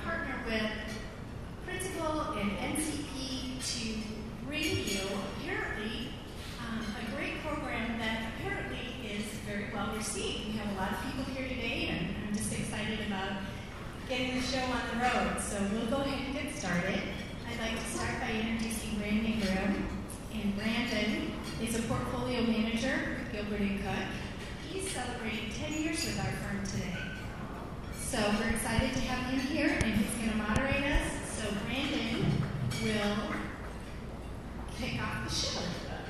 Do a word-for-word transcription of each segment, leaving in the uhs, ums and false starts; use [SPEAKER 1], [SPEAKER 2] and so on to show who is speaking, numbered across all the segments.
[SPEAKER 1] partner with Principal and N C P to bring you, apparently, um, a great program that apparently is very well received. We have a lot of people here today, and I'm just excited about getting the show on the road. So we'll go ahead and get started. I'd like to start by introducing Brandon Grimm. And Brandon is a portfolio manager with Gilbert and Cook. He's celebrating ten years with our firm today. So we're excited to have him here, and he's going to moderate us. So Brandon will kick off the show.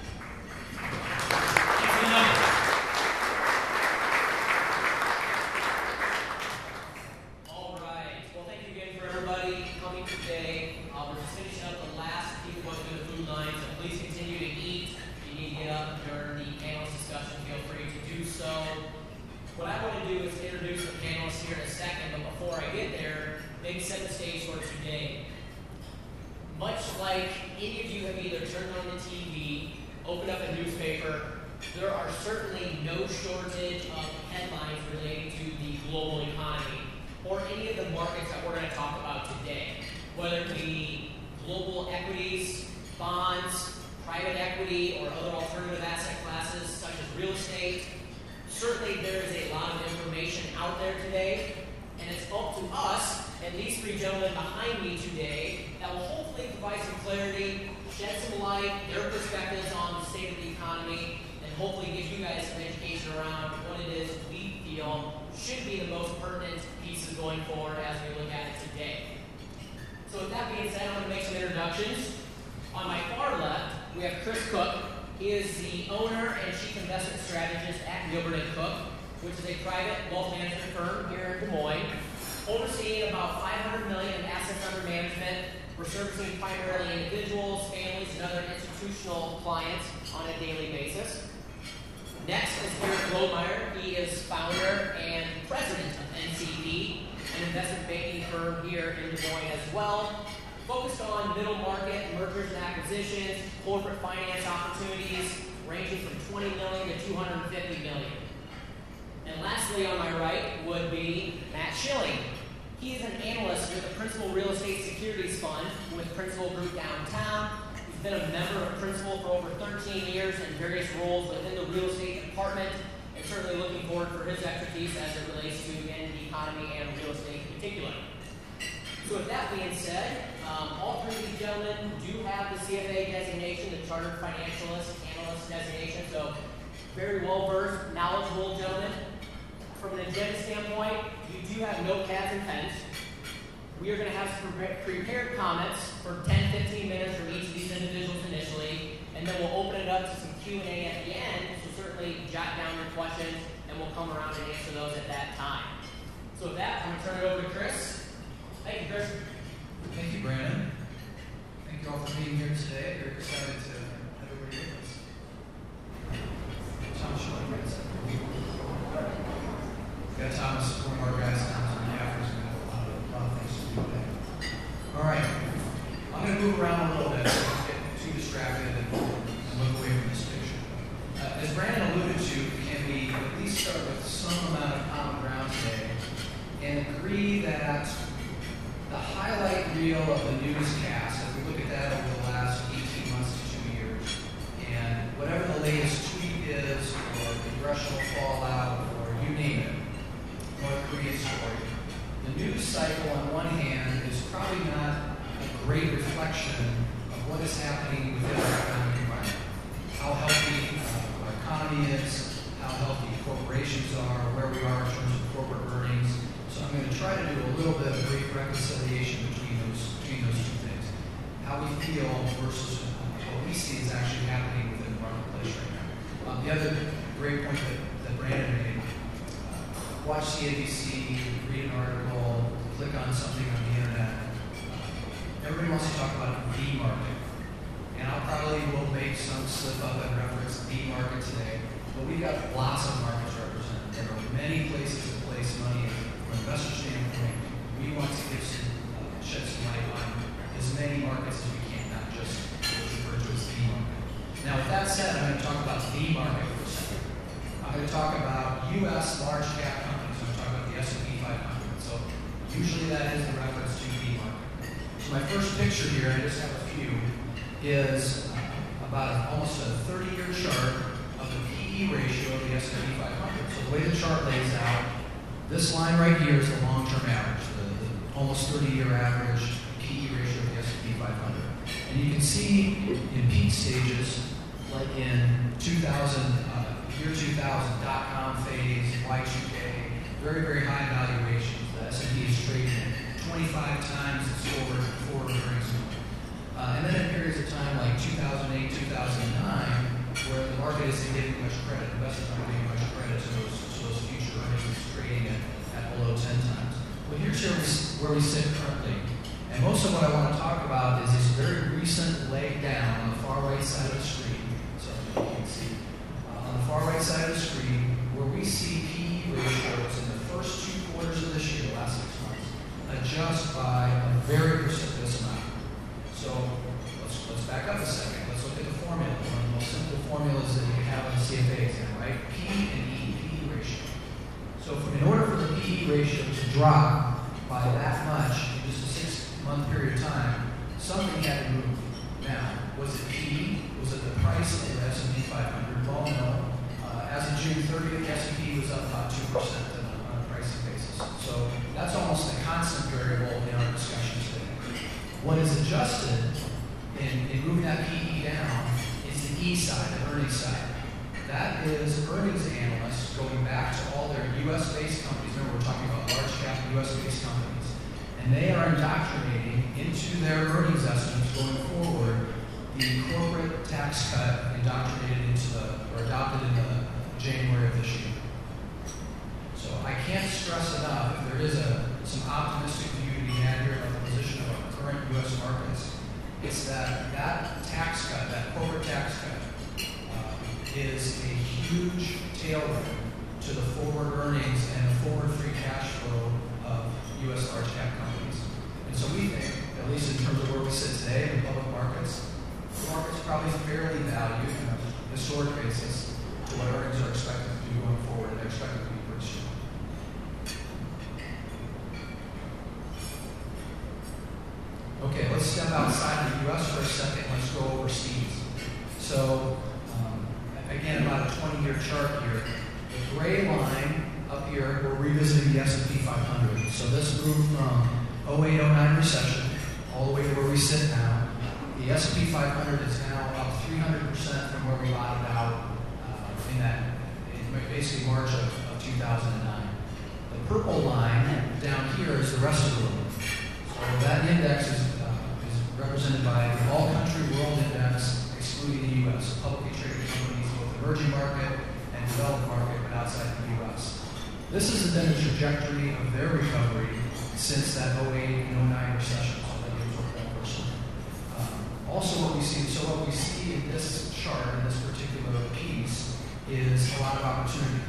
[SPEAKER 2] All right. Well, thank you again for everybody coming today. Uh, we're just finishing up the last few going through the food line, so please continue to eat. If you need to get up during the panelist discussion, feel free to do so. What I want to do is introduce the panelists here in a second, but before I get there, maybe set the stage for today. Much like any of you have either turned on the T V, opened up a newspaper, there are certainly no shortage of headlines relating to the global economy or any of the markets that we're going to talk about today, whether it be global equities, bonds, private equity, or other alternative asset classes such as real estate. Certainly there is a lot of information out there today, and it's up to us and these three gentlemen behind me today that will hopefully provide some clarity, shed some light, their perspectives on the state of the economy, and hopefully give you guys some education around what it is we feel should be the most pertinent pieces going forward as we look at it today. So with that being said, I'm going to make some introductions. On my far left, we have Chris Cook. He is the owner and chief investment strategist at Gilbert and Cook, which is a private wealth management firm here in Des Moines, overseeing about five hundred million dollars in assets under management. We're servicing primarily individuals, families, and other institutional clients on a daily basis. Next is Eric Blomeyer. He is founder and president of N C P, an investment banking firm here in Des Moines as well, focused on middle market mergers and acquisitions, corporate finance opportunities ranging from twenty million dollars to two hundred fifty million dollars. And lastly, on my right would be Matt Schilling. He is an analyst with the Principal Real Estate Securities Fund with Principal Group Downtown. He's been a member of Principal for over thirteen years in various roles within the real estate department, and certainly looking forward for his expertise as it relates to again, the economy and real estate in particular. So with that being said, um, all three of these gentlemen do have the C F A designation, the Chartered Financialist Analyst designation, so very well-versed, knowledgeable gentlemen. From an agenda standpoint, you do have notepads and pens. We are going to have some pre prepared comments for ten to fifteen minutes from each of these individuals initially, and then we'll open it up to some Q and A at the end, so certainly jot down your questions, and we'll come around and answer those at that time. So with that, I'm going to turn it over to Chris. Thank you, Chris.
[SPEAKER 3] Thank you, Brandon. Thank you all for being here today. Very excited to have everybody with us. Tom Schilling, got Thomas, one of our guys, Thomas McCaffrey's got a lot of, a lot of things to do today. All right, I'm going to move around a little bit so I don't get too distracted and, and look away from this picture. Uh, as Brandon alluded to, can we at least start with some amount of common ground today and agree that the highlight reel of the newscast, if we look at that over the last eighteen months to two years, and whatever the latest tweet is, or congressional fallout, or you name it, North Korean story, the news cycle on one hand is probably not a great reflection of what is happening within our economic environment. How healthy uh, our economy is, how healthy corporations are, where we are in terms of corporate earnings. So I'm going to try to do a little bit of brief reconciliation between those between those two things. How we feel versus what we see is actually happening within the marketplace right now. Um, the other great point that, that Brandon made, uh, watch C N B C, read an article, click on something on the internet. Uh, everybody wants to talk about the market. And I'll probably will make some slip up and reference the market today. But we've got lots of markets represented. There are many places to place money in. From an investor standpoint, we want to give some, uh, shed some light on as many markets as we can, not just what's referred to as the market. Now, with that said, I'm going to talk about the market for a second. I'm going to talk about U S large cap companies. I'm going to talk about the S and P five hundred. So usually that is the reference to So my first picture here, I just have a few, is uh, about a, almost a thirty-year chart of the P E ratio of the S and P five hundred. So the way the chart lays out, this line right here is the long-term average, the, the almost thirty-year average P E ratio of the S and P five hundred. And you can see in peak stages, like in two thousand, uh, year two thousand, dot-com phase, Y two K, very, very high valuations. The S and P is trading at twenty-five times its forward, forward earnings. Uh, and then in periods of time like two thousand eight, two thousand nine, where the market isn't giving much credit, investors aren't giving much credit to those, to those future earnings, it's trading at, at below ten times. Well, here's where we, where we sit currently. And most of what I want to talk about is this very recent leg down on the far right side of the screen. So you can see uh, on the far right side of the screen, where we see P E ratios in the first two quarters of this year, the last six months, adjust by a very precipitous amount. So let's, let's back up a second. Let's look at the formula. One of the most simple formulas that you can have on the C F A exam, right? P and E, P E ratio. So for, in order for the P E ratio to drop by that much in just a six-month period of time, something had to move. Now, was it P E? Was it the price of the S and P five hundred? Well, no. Uh, as of June thirtieth, the S and P was up about two percent on a, on a pricing basis. So that's almost a constant variable in our discussion today. What is adjusted in, in moving that P E down is the E side, the earnings side. That is earnings analysts going back to all their U S-based companies. Remember, we're talking about large cap U S-based companies. And they are indoctrinating into their earnings estimates going forward the corporate tax cut indoctrinated into the, or adopted in the January of this year. So I can't stress enough, if there is a, some optimistic view to be had here about the position of our current U S markets, it's that that tax cut, that corporate tax cut, uh, is a huge tailwind to the forward earnings and the forward free cash flow of U S large cap companies. And so we think, at least in terms of where we sit today in the public markets, the market's probably fairly valued on a historic basis to what earnings are expected to do going forward, and they're expected to be pretty strong. Okay, let's step outside of the U S for a second. Let's go overseas. So, um, again, about a twenty-year chart here. The gray line up here, we're revisiting the S and P five hundred. So this moved from oh eight oh nine recession all the way to where we sit now. The S and P five hundred is now up three hundred percent from where we bottomed out uh, in that, in basically March of, of two thousand nine. The purple line down here is the rest of the world. So that index is, uh, is represented by the all-country world index, excluding the U S, publicly traded companies, both emerging market and developed market, but outside the U S. This has been the trajectory of their recovery since that oh eight and oh nine recession. So that gives us that person. Um, also, what we see, so what we see in this chart, in this particular piece, is a lot of opportunity.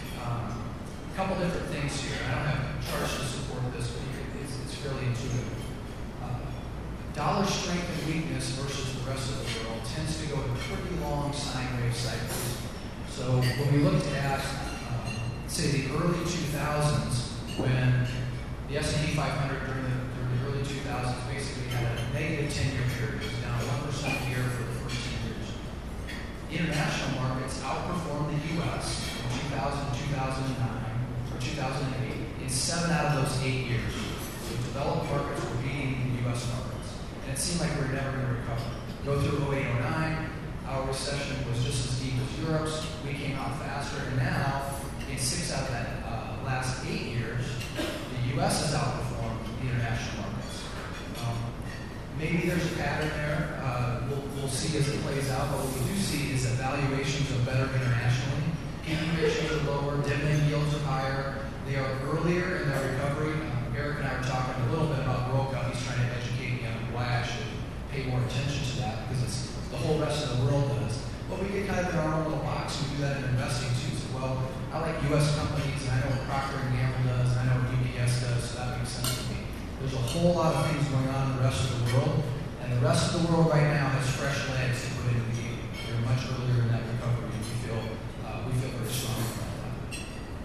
[SPEAKER 3] Um, a couple different things here. I don't have charts to support this, but it's, it's fairly intuitive. Uh, dollar strength and weakness versus the rest of the world tends to go in pretty long sine wave cycles. So when we looked at, um, say, the early two thousands, when the S and P five hundred during the, during the early two thousands basically had a negative ten-year period. It was down one percent a year for the first ten years. International markets outperformed the U S in two thousand, two thousand nine, or two thousand eight in seven out of those eight years. So developed markets were beating the U S markets. And it seemed like we were never going to recover. Go through oh eight, oh nine, our recession was just as deep as Europe's. We came out faster, and now, in six out of that uh, last eight years, the U S has outperformed the international markets. Um, maybe there's a pattern there. Uh, we'll, we'll see as it plays out, but what we do see is that valuations are better internationally. P E ratios are lower, dividend yields are higher. They are earlier in their recovery. Um, Eric and I were talking a little bit about World Cup. He's trying to educate me on why I should pay more attention to that, because it's the whole rest of the world does. But we get kind of in our own little box. We do that in investing too. So, well, I like U S companies, and I know what Procter and Gamble does, and I know what U P S does, so that makes sense to me. There's a whole lot of things going on in the rest of the world, and the rest of the world right now has fresh legs to put into the game. We're much earlier in that recovery, and we feel uh, we feel very strong about that.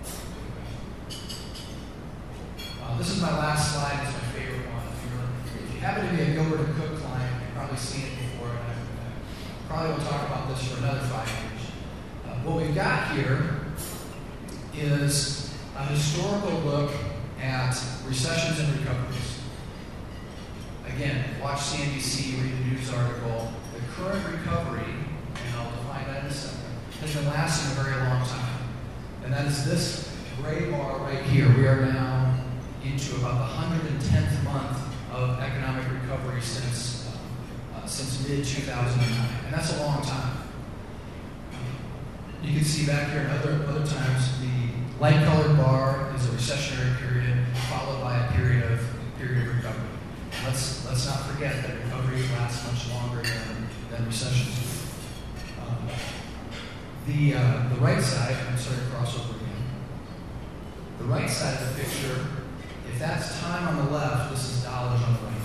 [SPEAKER 3] Uh, this is my last slide. It's my favorite one. If you're, if you you happen to be a Gilbert and Cook client, you've probably seen it before, and I, I probably won't talk about this for another five years. Uh, what we've got here is a historical look at recessions and recoveries. Again, watch C N B C, read the news article. The current recovery, and I'll define that in a second, has been lasting a very long time. And that is this gray bar right here. We are now into about the one hundred tenth month of economic recovery since uh, uh, since mid two thousand nine, and that's a long time. You can see back here in other other times the light-colored bar is a recessionary period, followed by a period of period of recovery. Let's let's not forget that recovery lasts much longer than, than recessions do. Um, the uh, the right side, I'm sorry to cross over again. The right side of the picture, if that's time on the left, this is dollars on the right.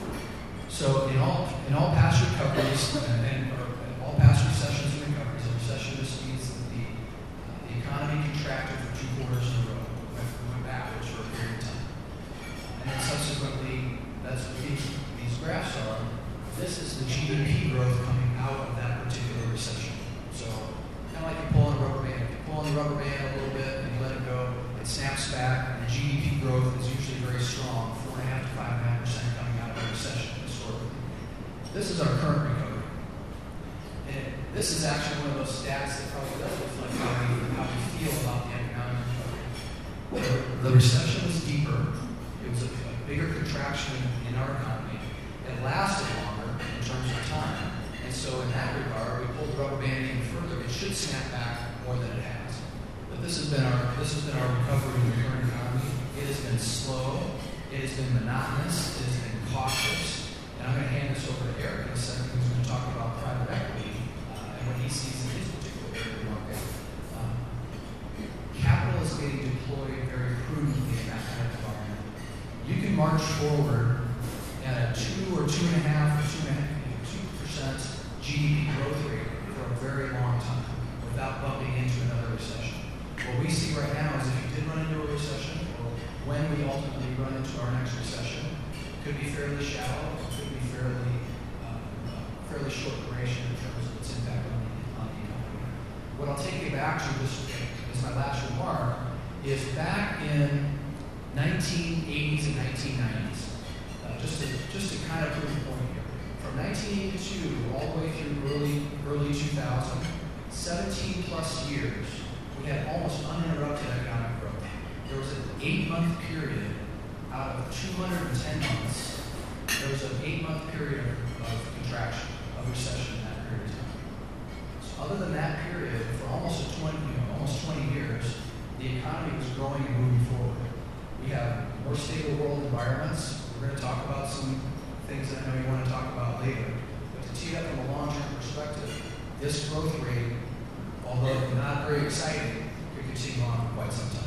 [SPEAKER 3] So in all in all past recoveries and, and or in all past recessions and recoveries, a recession just means that the uh, the economy contracted for two quarters in a row, went, went backwards for a period of time, and then subsequently, that's what these these graphs are. This is the G D P growth coming out of that particular recession. So kind of like you pull on a rubber band. If you pull on the rubber band a little bit and you let it go, it snaps back, and G D P growth is usually very strong, four and a half to five and a half percent coming out of a recession historically. This is our current recovery. And this is actually one of those stats that probably does reflect how we, how we feel about the economic recovery. The, the recession was deeper. It was a, a bigger contraction in, in our economy. It lasted longer in terms of time. And so in that regard, we pulled the rubber band even further. It should snap back more than it has. But this has been our this has been our recovery in the current economy. It has been slow. It has been monotonous. It has been cautious. And I'm going to hand this over to Eric in a second, who's going to talk about private equity uh, and what he sees in his particular area of the market. Um, capital is getting deployed very prudently in that kind of environment. You can march forward at a two or two and a half or two and a half, two percent G D P growth rate for a very long time without bumping into another recession. What we see right now is if you did run into a recession, or when we ultimately run into our next recession, it could be fairly shallow, it could be fairly uh, uh, fairly short duration in terms of its impact on the, on the economy. What I'll take you back to this as my last remark is back in nineteen eighties and nineteen nineties. Uh, just to just to kind of prove the point here, from nineteen eighty-two all the way through early early two thousand, seventeen plus years, we had almost uninterrupted economic growth. There was an eight-month period out of two hundred ten months. There was an eight-month period of, of contraction, of recession in that period of time. So other than that period, for almost a twenty, you know, almost twenty years, the economy was growing and moving forward. We have more stable world environments. We're going to talk about some things that I know you want to talk about later. But to tee up from a long-term perspective, this growth rate, although not very exciting, could continue on for quite some time.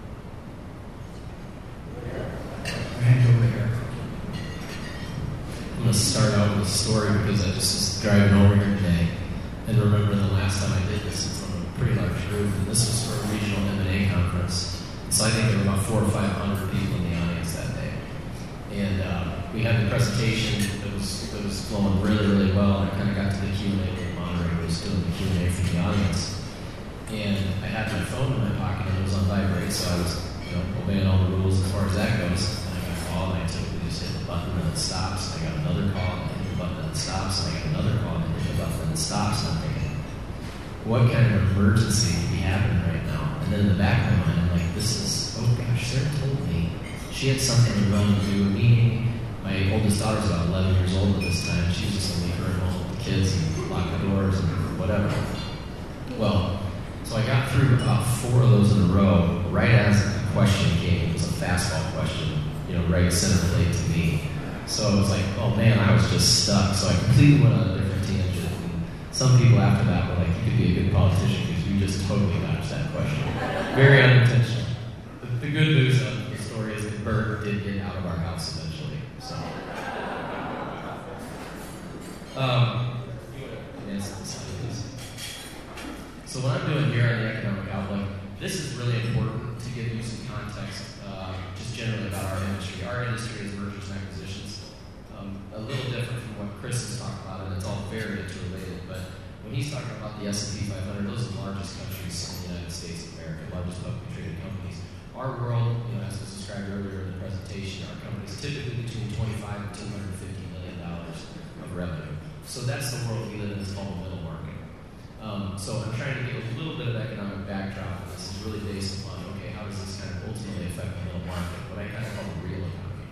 [SPEAKER 3] I'll hand it over to Eric.
[SPEAKER 4] I'm going to start out with a story because I just was driving over here today and remember the last time I did this in front of a pretty large group, and this was for a regional M and A conference. So I think there were about four or five hundred people in the audience that day. And uh, we had the presentation that was that was flowing really, really well. And I kind of got to the Q and A where the moderator was doing the Q and A for the audience. And I had my phone in my pocket and it was on vibrate, so I was you know, obeying all the rules as far as that goes. And I got a call and I typically just hit the button and it stops. And I got another call and I hit the button and it stops. And I got another call and I hit the button and it stops. And I'm thinking, what kind of emergency could be happening right now? And then in the back of my mind, I'm like, this is, oh gosh, Sarah told me she had something to run to do a meeting. My oldest daughter's about eleven years old at this time. She was just going to leave her at home with the kids and lock the doors and whatever. Well, so I got through about four of those in a row right as the question came. It was a fastball question, you know, right center plate to me. So it was like, oh man, I was just stuck. So I completely went on a different tangent. And some people after that were like, you could be a good politician because you just totally dodged that question. Very unintentional. The, the good news of the story is that Bert did get out of our house eventually. So, um, yes, so what I'm doing here on the Economic Outlook, this is really important to give you some context, uh, just generally about our industry. Our industry is mergers and acquisitions. um, a little different from what Chris has talked about, and it's all very interrelated. But when he's talking about the S and P five hundred, those are the largest countries in the United States of America, largest publicly traded companies. Our world, you know, as was described earlier in the presentation, our companies typically between twenty-five and two hundred fifty million dollars of revenue. So that's the world we live in. It's called the middle market. Um, so I'm trying to give a little bit of economic backdrop. This is really based upon, okay, how does this kind of ultimately affect the middle market, what I kind of call the real economy.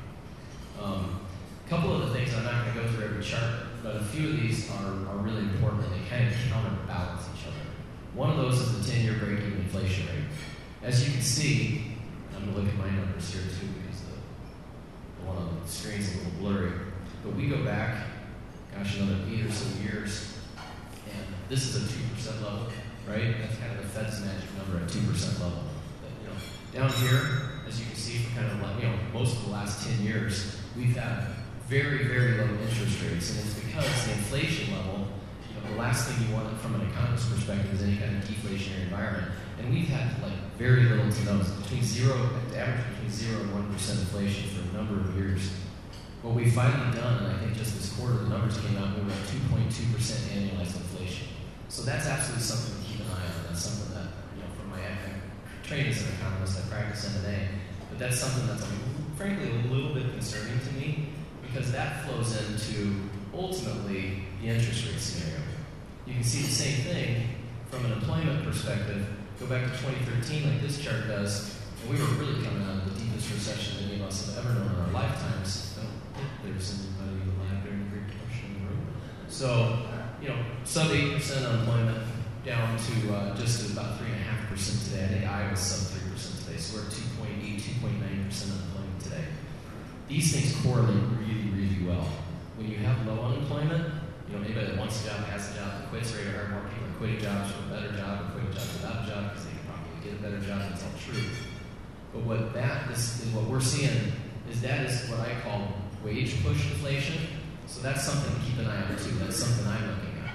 [SPEAKER 4] Um, a couple of the things, I'm not going to go through every chart, but a few of these are, are really important, and they kind of counterbalance each other. One of those is the ten-year break-even inflation rate. As you can see, I'm going to look at my numbers here too, because the, the one on the screen is a little blurry, but we go back, gosh, another eight or so years, and this is a two percent level, right? That's kind of the Fed's magic number at two percent level. But, you know, down here, as you can see, for kind of like, you know, most of the last ten years, we've had very, very low interest rates, and it's because the inflation level, you know, the last thing you want from an economist's perspective is any kind of deflationary environment. And we've had like very little to no, between zero, average between zero and one percent inflation for a number of years. What we've finally done, and I think just this quarter, the numbers came out, we were at two point two percent annualized inflation. So that's absolutely something to keep an eye on. That's something that, you know, from my training as an economist, I practice M and A, but that's something that's, frankly, a little bit concerning to me, because that flows into, ultimately, the interest rate scenario. You can see the same thing from an employment perspective. Go back to twenty thirteen, like this chart does, and we were really coming out of the deepest recession any of us have ever known in our lifetimes. I don't think there's anybody alive during the Great Depression in the room. So, you know, sub eight percent unemployment down to uh, just about three point five percent today. I think Iowa's sub three percent today, so we're at two point eight, two point nine percent unemployment today. These things correlate really, really well. When you have low unemployment, you know, anybody that wants a job, has a job, that quits, rate or more people are quitting jobs for a better job, or quitting jobs without a job because they can probably get a better job. That's all true. But what that is, is what we're seeing is that is what I call wage push inflation. So that's something to keep an eye on too. That's something I'm looking at.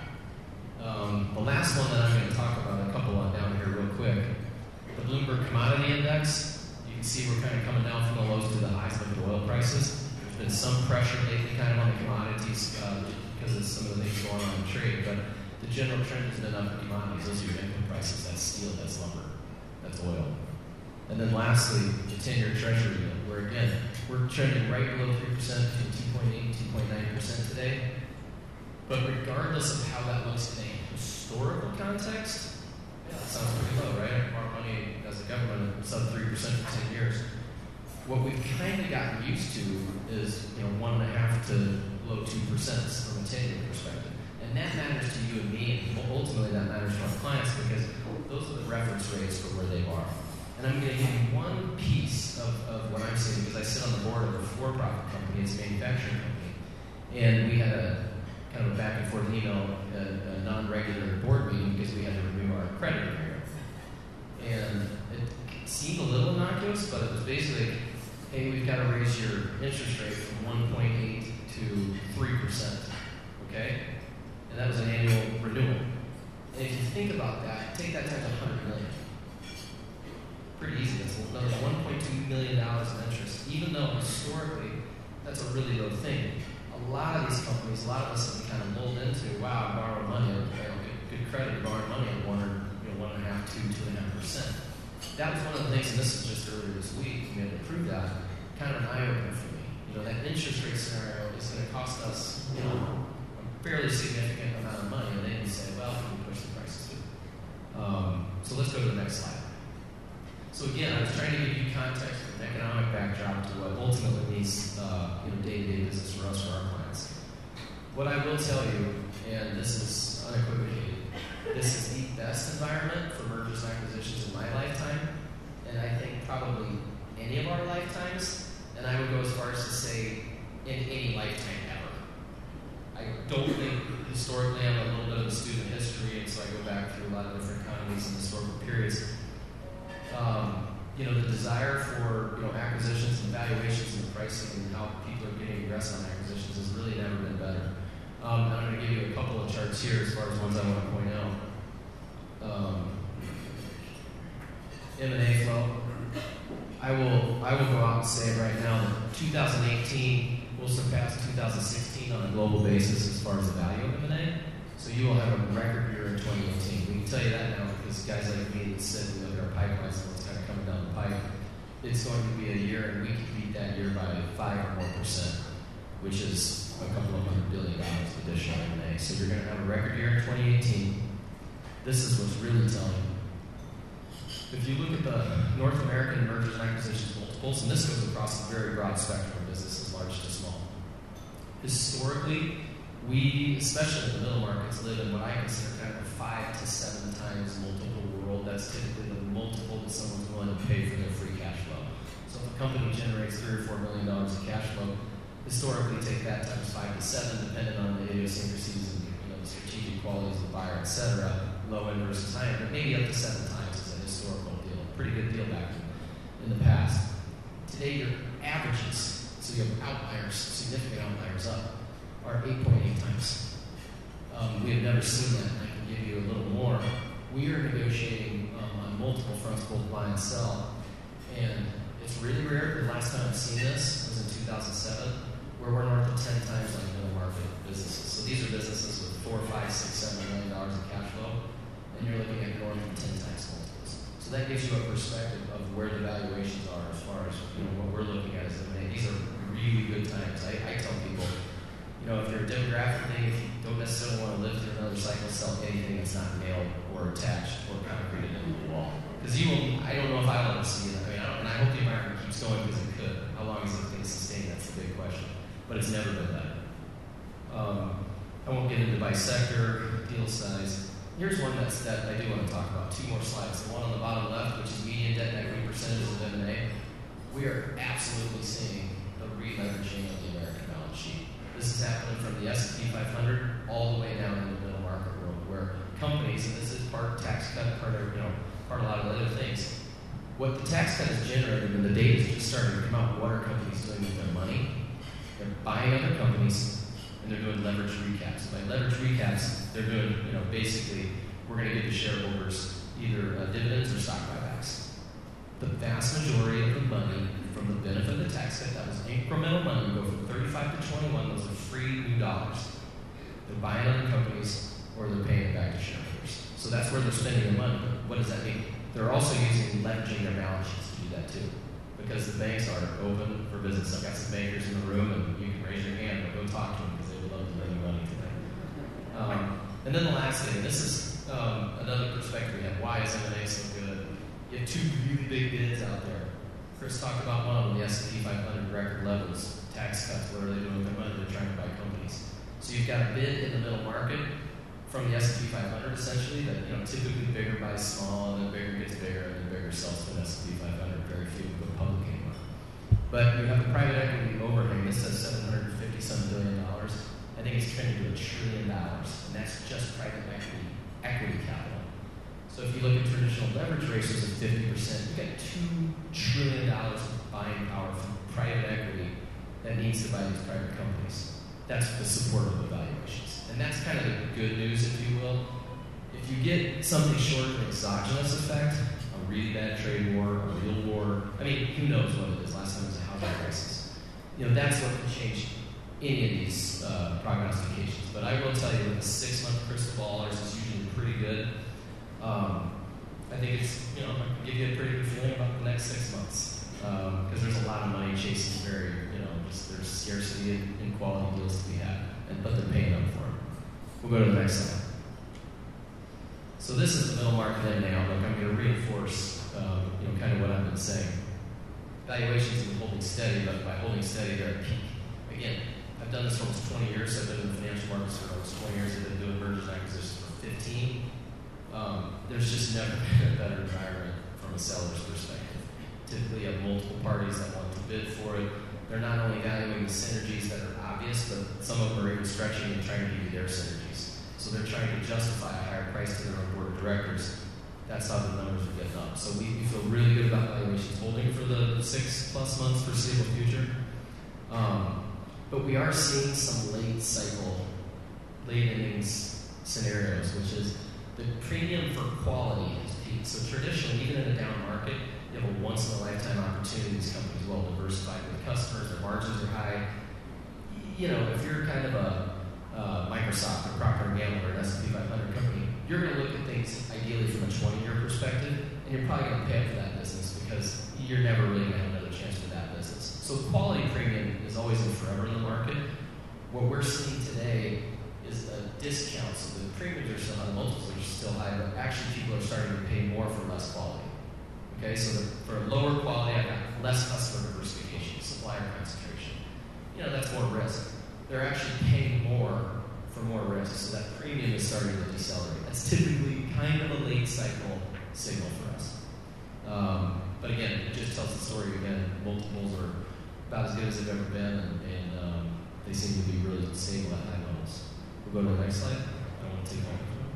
[SPEAKER 4] Um, the last one that I'm going to talk about, a couple on down here real quick, the Bloomberg Commodity Index. You can see we're kind of coming down from the lows to the highs. Look at oil prices. There's been some pressure lately kind of on the commodities uh, because of some of the things going on in trade, but the general trend has been up in commodities. Those are your input prices. That's steel, that's lumber, that's oil. And then lastly, the ten-year Treasury yield, where again, we're trending right below three percent, between two point eight and two point nine percent today. But regardless of how that looks in a historical context, yeah, that sounds pretty low, right? Our money as a government is sub three percent for ten years. What we've kind of gotten used to is, you know, one and a half to low two percent from a ten-year perspective. And that matters to you and me, and ultimately that matters to our clients, because those are the reference rates for where they are. And I'm going to give you one piece of, of what I'm seeing, because I sit on the board of a for-profit company. It's a manufacturing company. And we had a kind of a back and forth email, a, a non-regular board meeting, because we had to renew our credit agreement. And it seemed a little innocuous, but it was basically, hey, we've got to raise your interest rate from one point eight to three percent. Okay? And that was an annual renewal. And if you think about that, take that times one hundred million. Pretty easy. That's another one point two million dollars in interest, even though historically that's a really low thing. A lot of these companies, a lot of us have been kind of lulled into, wow, borrow money, you know, good, good credit, borrow money at one or you know, one and a half, two, two and a half percent. That was one of the things, and this is just earlier this week, we had to prove that, kind of an eye-opener for me. You know, that interest rate scenario is going to cost us, you know, a fairly significant amount of money, and then you say, well, can we push the prices too? Um, so let's go to the next slide. So again, I was trying to give you context and economic backdrop to what ultimately means, uh, you know, day-to-day business for us, for our clients. What I will tell you, and this is unequivocated, this is the best environment for mergers and acquisitions in my lifetime, and I think probably any of our lifetimes, and I would go as far as to say in any lifetime ever. I don't think, historically, I'm a little bit of a student of history, and so I go back through a lot of different economies and historical periods. Um, you know, the desire for, you know, acquisitions and valuations and the pricing and how people are getting aggressive on acquisitions has really never been better. Um, and I'm going to give you a couple of charts here as far as ones I want to point out. Um, M and A flow. I will I will go out and say right now that two thousand eighteen will surpass two thousand sixteen on a global basis as far as the value of M and A. So you will have a record year in twenty eighteen. We can tell you that now because guys like me that said we look at our pipelines and what's kind of coming down the pipe. It's going to be a year, and we can beat that year by five or more percent, which is a couple of hundred billion dollars of additional M and A. So you're going to have a record year in twenty eighteen. This is what's really telling. If you look at the North American mergers and acquisitions multiples, and this goes across a very broad spectrum of businesses, large to small. Historically, we, especially in the middle markets, live in what I consider kind of a five to seven times multiple world. That's typically the multiple that someone's willing to pay for their free cash flow. So if a company generates three or four million dollars of cash flow, historically take that times five to seven, depending on the idiosyncrasies and you know, the strategic qualities of the buyer, et cetera, low end versus high end, but maybe up to seven times is a historical deal. Pretty good deal back in, in the past. Today, your averages, so you have outliers, significant outliers up, are eight point eight times. Um, we have never seen that, and I can give you a little more. We are negotiating um, on multiple fronts, both buy and sell, and it's really rare. The last time I've seen this was in two thousand seven, where we're north of ten times like middle market businesses. So these are businesses with four, five, six, seven million dollars in cash flow, and you're looking at north of ten times multiples. So that gives you a perspective of where the valuations are as far as you know what we're looking at as M and A. These are really good times. I, I tell people, you know, if you're a demographic thing, if you don't necessarily want to live through another cycle, sell anything that's not nailed or attached or concreted into the wall. Because you will, I don't know if I'll ever see it. I mean, I don't, and I hope the environment keeps going because it could. How long is it going to sustain? That's the big question. But it's never been better. Um, I won't get into by sector, deal size. Here's one that's, that I do want to talk about. Two more slides. The one on the bottom left, which is median debt and equity percentages of M and A. We are absolutely seeing the re-leveraging of the American balance sheet. This is happening from the S and P five hundred all the way down in the middle market world, where companies, and this is part tax cut, part of, you know, part of a lot of other things. What the tax cut has generated, and the data is just starting to come out, what are companies doing with their money? They're buying other companies, and they're doing leverage recaps. By leverage recaps, they're doing, you know, basically, we're going to give the shareholders either uh, dividends or stock buybacks. The vast majority of the money from the benefit of the tax cut, that was incremental money, go from thirty-five to twenty-one, those are free new dollars. They're buying other companies, or they're paying it back to shareholders. So that's where they're spending their money. What does that mean? They're also using leveraging their balance sheets to do that too, because the banks are open for business. I've got some bankers in the room, and you can raise your hand, but go talk to them because they would love to lend you money today. Um, and then the last thing, and this is um, another perspective we have. Why is M and A so good? You have two really big bids out there. Chris talked about one of them, the S and P five hundred record levels, tax cuts. What are they doing with their money? They're trying to buy companies. So you've got a bid in the middle market from the S and P five hundred, essentially, that, you know, typically bigger buys small, and then bigger gets bigger, and then bigger sells to an S and P five hundred. Very few go public anymore. But you have the private equity overhang. This says seven hundred fifty-seven billion dollars. I think it's trending to a trillion dollars, and that's just private equity, equity capital. So if you look at traditional leverage ratios of fifty percent, you've got two trillion dollars of buying power from private equity that needs to buy these private companies. That's the support of the valuations. And that's kind of the good news, if you will. If you get something short of an exogenous effect, a really bad trade war, a real war, I mean, who knows what it is? Last time it was a housing crisis. You know, that's what can change any of these uh, prognostications. But I will tell you that the six-month crystal ball is usually pretty good. Um, I think it's, you know, I can give you a pretty good feeling about the next six months. Because um, there's a lot of money chasing very, you know, just there's scarcity in, in quality deals to be had. And, but they're paying up for it. We'll go to the next slide. So this is the middle market M and A outlook. I'm going to reinforce, um, you know, kind of what I've been saying. Valuations have been holding steady, but by holding steady, they're at peak. Again, I've done this for almost twenty years. I've been in the financial markets for almost twenty years. I've been doing mergers and acquisitions for fifteen. Um, there's just never been a better environment from a seller's perspective. Typically, you have multiple parties that want to bid for it. They're not only valuing the synergies that are obvious, but some of them are even stretching and trying to give you their synergies. So they're trying to justify a higher price to their own board of directors. That's how the numbers are getting up. So we, we feel really good about valuations holding for the six plus months foreseeable future. Um, but we are seeing some late cycle, late innings scenarios, which is the premium for quality has peaked. So traditionally, even in a down market, You have a once-in-a-lifetime opportunity. These companies well diversified with customers. Their margins are high. You know, if you're kind of a uh, Microsoft or Procter and Gamble or an S and P five hundred company, you're going to look at things ideally from a twenty-year perspective, and you're probably going to pay up for that business because you're never really going to have another chance for that business. So quality premium is always and forever in the market. What we're seeing today is a discount. So the premiums are still high, the multiples are still high, but actually people are starting to pay more for less quality. Okay, so the, for lower quality, I've got less customer diversification, supplier concentration. You know, that's more risk. They're actually paying more for more risk, so that premium is starting to decelerate. That's typically kind of a late cycle signal for us. Um, but again, it just tells the story again. Multiples are about as good as they've ever been, and, and um, they seem to be really stable at high levels. We'll go to the next slide. I don't want to take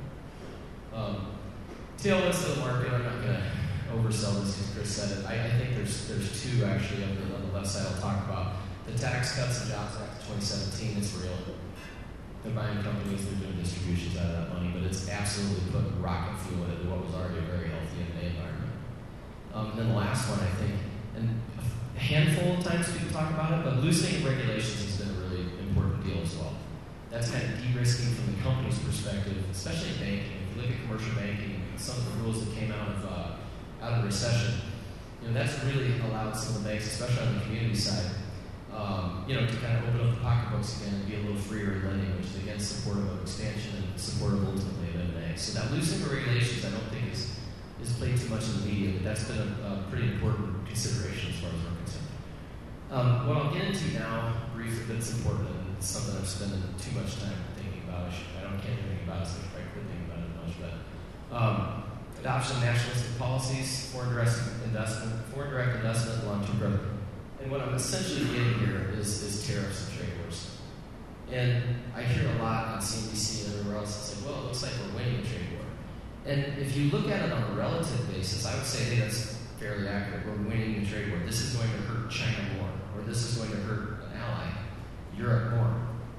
[SPEAKER 4] long. Um, tailwinds to the market. I'm not going to oversell this because Chris said it. I, I think there's there's two actually on the, on the left side I'll talk about. The Tax Cuts and Jobs Act of twenty seventeen is real. They're buying companies, they're doing distributions out of that money, but it's absolutely put rocket fuel into what was already a very healthy M and A environment. Um, and then the last one, I think, and a handful of times people talk about it, but loosening of regulations has been a really important deal as well. That's kind of de-risking from the company's perspective, especially in banking. If you look at commercial banking, some of the rules that came out of uh, out of the recession, you know, that's really allowed some of the banks, especially on the community side, um, you know, to kind of open up the pocketbooks again and be a little freer in lending, which is again supportive of expansion and supportive ultimately of M and A. So that loosening of regulations, I don't think is is played too much in the media, but that's been a, a pretty important consideration as far as we're concerned. Um, what I'll get into now, briefly, but it's important, and it's something I'm spending too much time thinking about. I, should, I don't can't think about it, so I probably could think about it much, but um, adoption of nationalistic policies, foreign direct investment, foreign direct investment, and long-term growth. And what I'm essentially getting here is, is tariffs and trade wars. And I hear a lot on C N B C and everywhere else. It's like, well, it looks like we're winning a trade war. And if you look at it on a relative basis, I would say, hey, that's fairly accurate. We're winning the trade war. This is going to hurt China more, or this is going to hurt an ally, Europe more.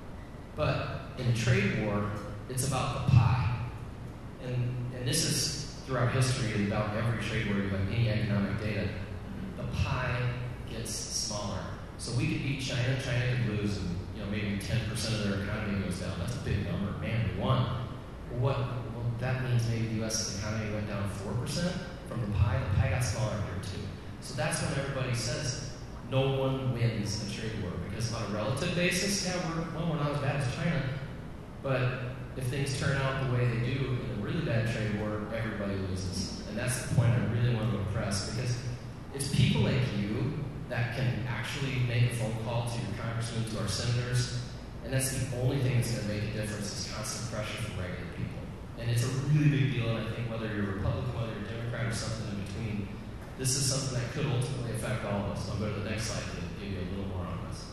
[SPEAKER 4] But in a trade war, it's about the pie. And, and this is throughout history, and about every trade war, you have any economic data, the pie gets smaller. So we could beat China, China could lose, and you know maybe ten percent of their economy goes down. That's a big number. Man, we won. Well, what? Well, that means maybe the U S economy went down four percent from the pie. The pie got smaller here too. So that's when everybody says no one wins a trade war, because on a relative basis, yeah, we're well, we're not as bad as China, but if things turn out the way they do in a really bad trade war, everybody loses. And that's the point I really want to impress, because it's people like you that can actually make a phone call to your congressman, to our senators, and that's the only thing that's going to make a difference is constant pressure from regular people. And it's a really big deal, and I think whether you're a Republican, whether you're a Democrat, or something in between, this is something that could ultimately affect all of us. I'll go to the next slide to give you a little more on this.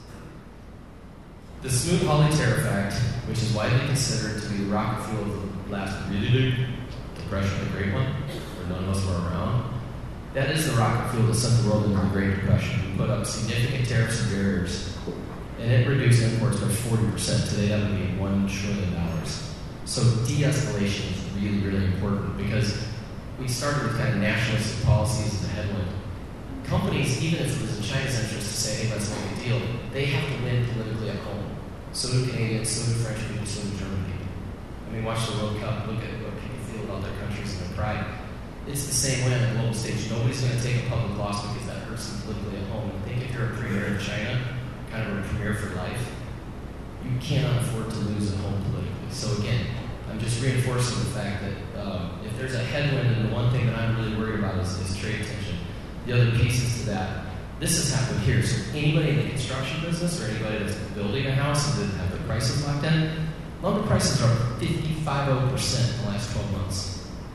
[SPEAKER 4] The Smoot-Hawley Tariff Act, which is widely considered to be the rocket fuel of the last really big depression, the Great One, where none of us were around, that is the rocket fuel that sent the world into the Great Depression. We put up significant tariffs and barriers, and it reduced imports by forty percent. Today that would be one trillion dollars. So de-escalation is really, really important, because we started with kind of nationalistic policies as a headwind. Companies, even if it was in China's interest to say, hey, let's make a deal, they have to win politically at home. So do Canadians, so do French people, so do German people. I mean, watch the World Cup, look at what people feel about their countries and their pride. It's the same way on the global stage. Nobody's going to take a public loss because that hurts them politically at home. I think if you're a premier in China, kind of a premier for life, you cannot afford to lose at home politically. So again, I'm just reinforcing the fact that um, if there's a headwind, and the one thing that I'm really worried about is, is trade tension. The other pieces to that, this has happened here. So anybody in the construction business or anybody that's building a house and didn't have their prices locked in, lumber prices are up fifty-five percent in the last twelve months.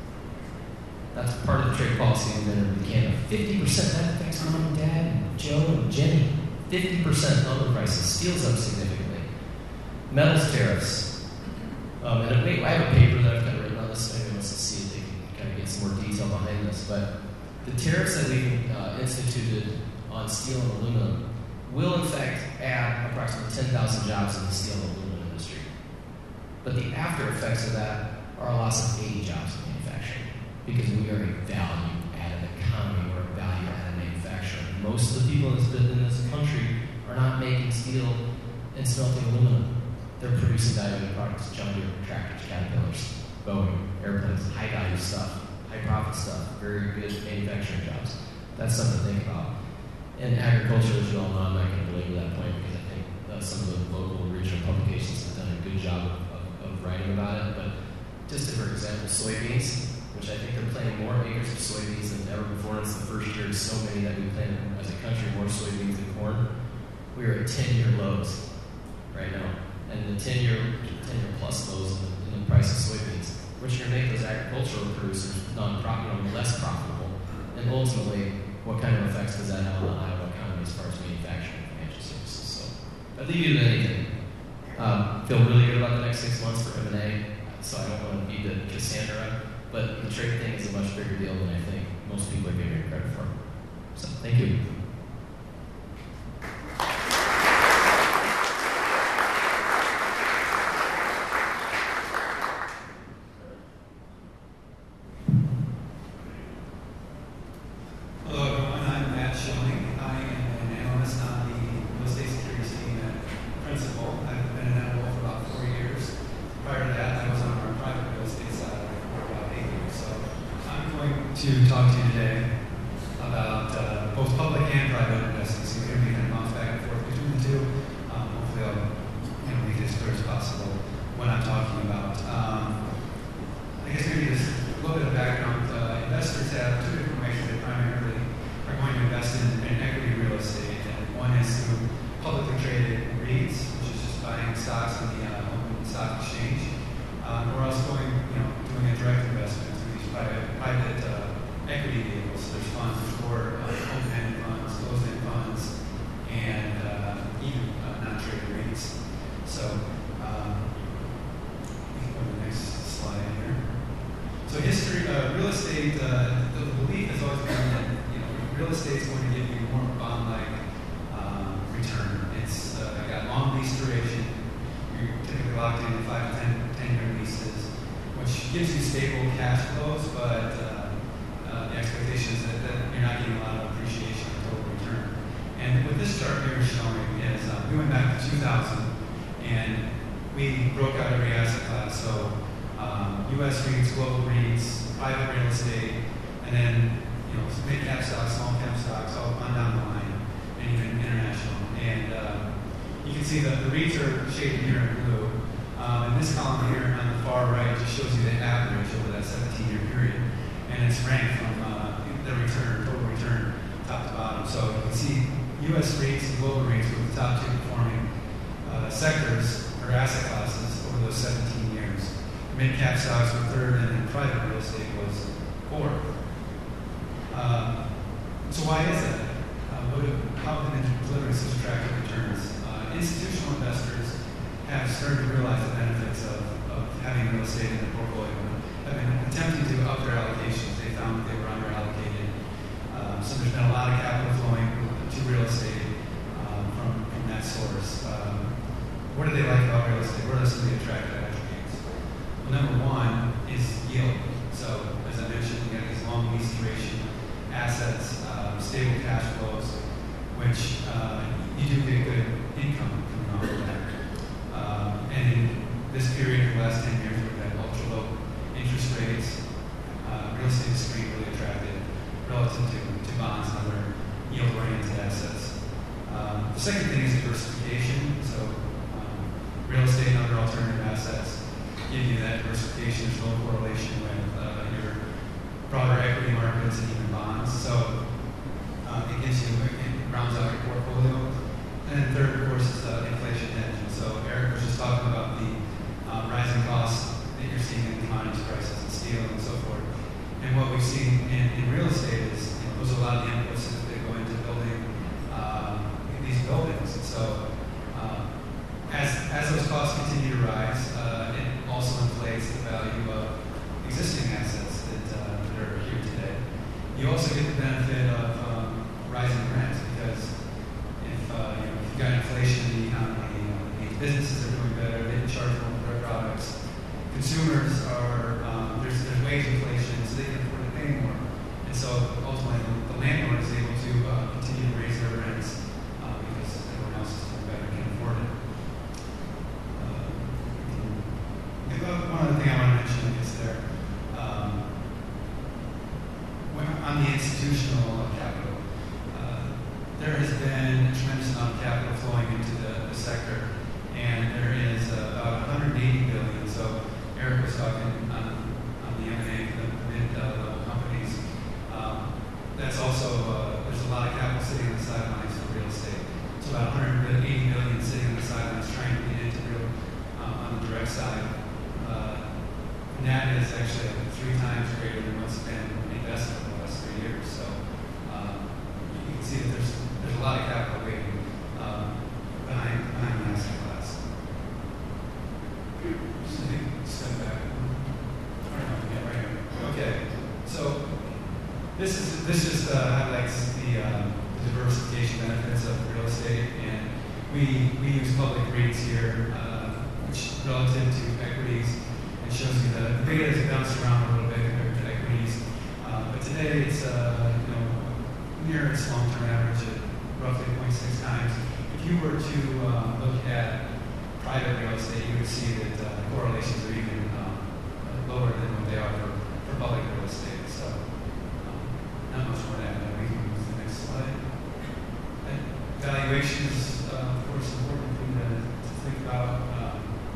[SPEAKER 4] That's part of the trade policy movement in Canada. fifty percent, that affects mom and dad and Joe and Jenny. fifty percent lumber prices. Steel's up significantly. Metals tariffs. Um, and wait, I have a paper that I've kind of written on this. Maybe wants to see if they can kind of get some more detail behind this. But the tariffs that we've uh, instituted on steel and aluminum will in fact add approximately ten thousand jobs in the steel and aluminum industry. But the after effects of that are a loss of eighty jobs in manufacturing, because we are a value-added economy, we're a value-added most of the people in this, in this country are not making steel and smelting aluminum. They're producing value-added products, John Deere, tractors, Caterpillars, Boeing, airplanes, high-value stuff, high-profit stuff, very good manufacturing jobs. That's something to think about. And agriculture, as you all know, I'm not going to belabor that point because I think uh, some of the local and regional publications have done a good job of, of, of writing about it. But just for example, soybeans, which I think they're planting more acres of soybeans than ever before. It's the first year so many that we planted as a country more soybeans than corn. We are at ten-year lows right now, and the ten-year, ten-year plus lows in the, in the price of soybeans, which are going to make those agricultural producers non-profitable, you know, less profitable, and ultimately, what kind of effects does that have on the Iowa economy as far as manufacturing and financial services? So, I'd leave you to anything. Um, feel really good about the next six months for M and A, so I don't want to be the Cassandra, but the trade thing is a much bigger deal than I think most people are giving it credit for. So, thank you.
[SPEAKER 5] To talk to you today about uh, both public and private investing. So we're going to be kind of bounce back and forth between the two. Um, hopefully I'll you know, make it as clear as possible what I'm talking about. Um, I guess maybe just a little bit of background. Uh, investors have two different ways they primarily are going to invest in, in equity real estate. And one is through publicly traded REITs, which is just buying stocks on the uh, open stock exchange. Um, we're also going, you know, doing a direct investment through these private, private uh, equity vehicles. There's funds for uh, open-ended funds, closed-end funds, and uh, even uh, non-traded REITs. So, um, we can go to the next slide here. So, history, uh, real estate. Uh, the belief has always been that you know real estate is going to give you more bond-like um, return. It's uh, got long lease duration. You're typically locked in five to ten, ten-year leases, which gives you stable cash flows, but uh, Uh, the expectation is that, that you're not getting a lot of appreciation or total return. And what this chart here is showing is uh, we went back to two thousand and we broke out every asset class. So um, U S REITs, global REITs, private real estate, and then you know mid cap stocks, small cap stocks, all on down the line, and even international. And uh, you can see that the REITs are shaded here in blue. Um, and this column here on the far right just shows you the average over that seventeen-year period. And it's ranked from uh, the return, total return, top to bottom. So you can see U S REITs and global REITs were the top two performing uh, sectors or asset classes over those seventeen years. Mid-cap stocks were third, and then private real estate was fourth. Um, so why is that? Uh, what, how have they been delivering such attractive returns? Uh, institutional investors have started to realize the benefits of, of having real estate in their portfolio. Have been attempting to up their allocations. They found that they were underallocated. Um, so there's been a lot of capital flowing to real estate um, from, from that source. Um, what do they like about real estate? What are some of the attractive attributes? Well, number one is yield. So as I mentioned, we have these long lease duration assets, um, stable cash flows, which uh, you do get good income coming off of that. Um, and in this period, for the last ten years, we've had ultra low interest rates. Uh, real estate is really attractive relative to, to bonds and other yield-oriented assets. Um, the second thing is diversification. So um, real estate and other alternative assets give you that diversification. There's no correlation with uh, your broader equity markets and even bonds. So um, it gives you, it rounds out your portfolio. And then third, of course, is uh, inflation hedge. So Eric was just talking about the um, rising costs that you're seeing in commodities prices and steel and so forth. And what we've seen in, in real estate is, you know, those are a lot of the inputs that go into building um, these buildings. And so uh, as, as those costs continue to rise, uh, it also inflates the value of existing assets that, uh, that are here today. You also get the benefit of um, rising rent because if, uh, you know, if you've got inflation in the economy, you know, the businesses are doing better, they can charge more for their products. Consumers are, um, there's, there's wage inflation, so they can afford to pay more. and so ultimately the landlord is able to uh, continue to raise their rents uh, because everyone else is doing better and can afford it. Uh, one other thing I want to mention is there, um, when, on the institutional capital, uh, there has been a tremendous amount of capital flowing into the, the sector, and there is uh, about one hundred eighty billion. So Eric was talking on, on the M and A, the mid-level companies. Um, that's also, uh, there's a lot of capital sitting on the sidelines for real estate. So about one hundred eighty billion sitting on the sidelines trying to get into real, um, on the direct side. Uh, and that is actually three times greater than what's been invested in the last three years. So um, you can see that there's there's a lot of capital waiting um, behind behind the asset class. Just let me step back. Yeah, right here. Okay, so this is this just uh, highlights the, uh, the diversification benefits of real estate, and we we use public REITs here, uh, which relative to equities, it shows you the, the beta has bounced around a little bit compared to equities, uh, but today it's uh, you know near its long-term average at roughly zero point six times. If you were to uh, look at private real estate, you would see that uh, correlations are even um, lower than what they are for, for public real estate. So um, not much more to add. We can move to the next slide. And valuation is, uh, of course, important thing to, to think about. Um,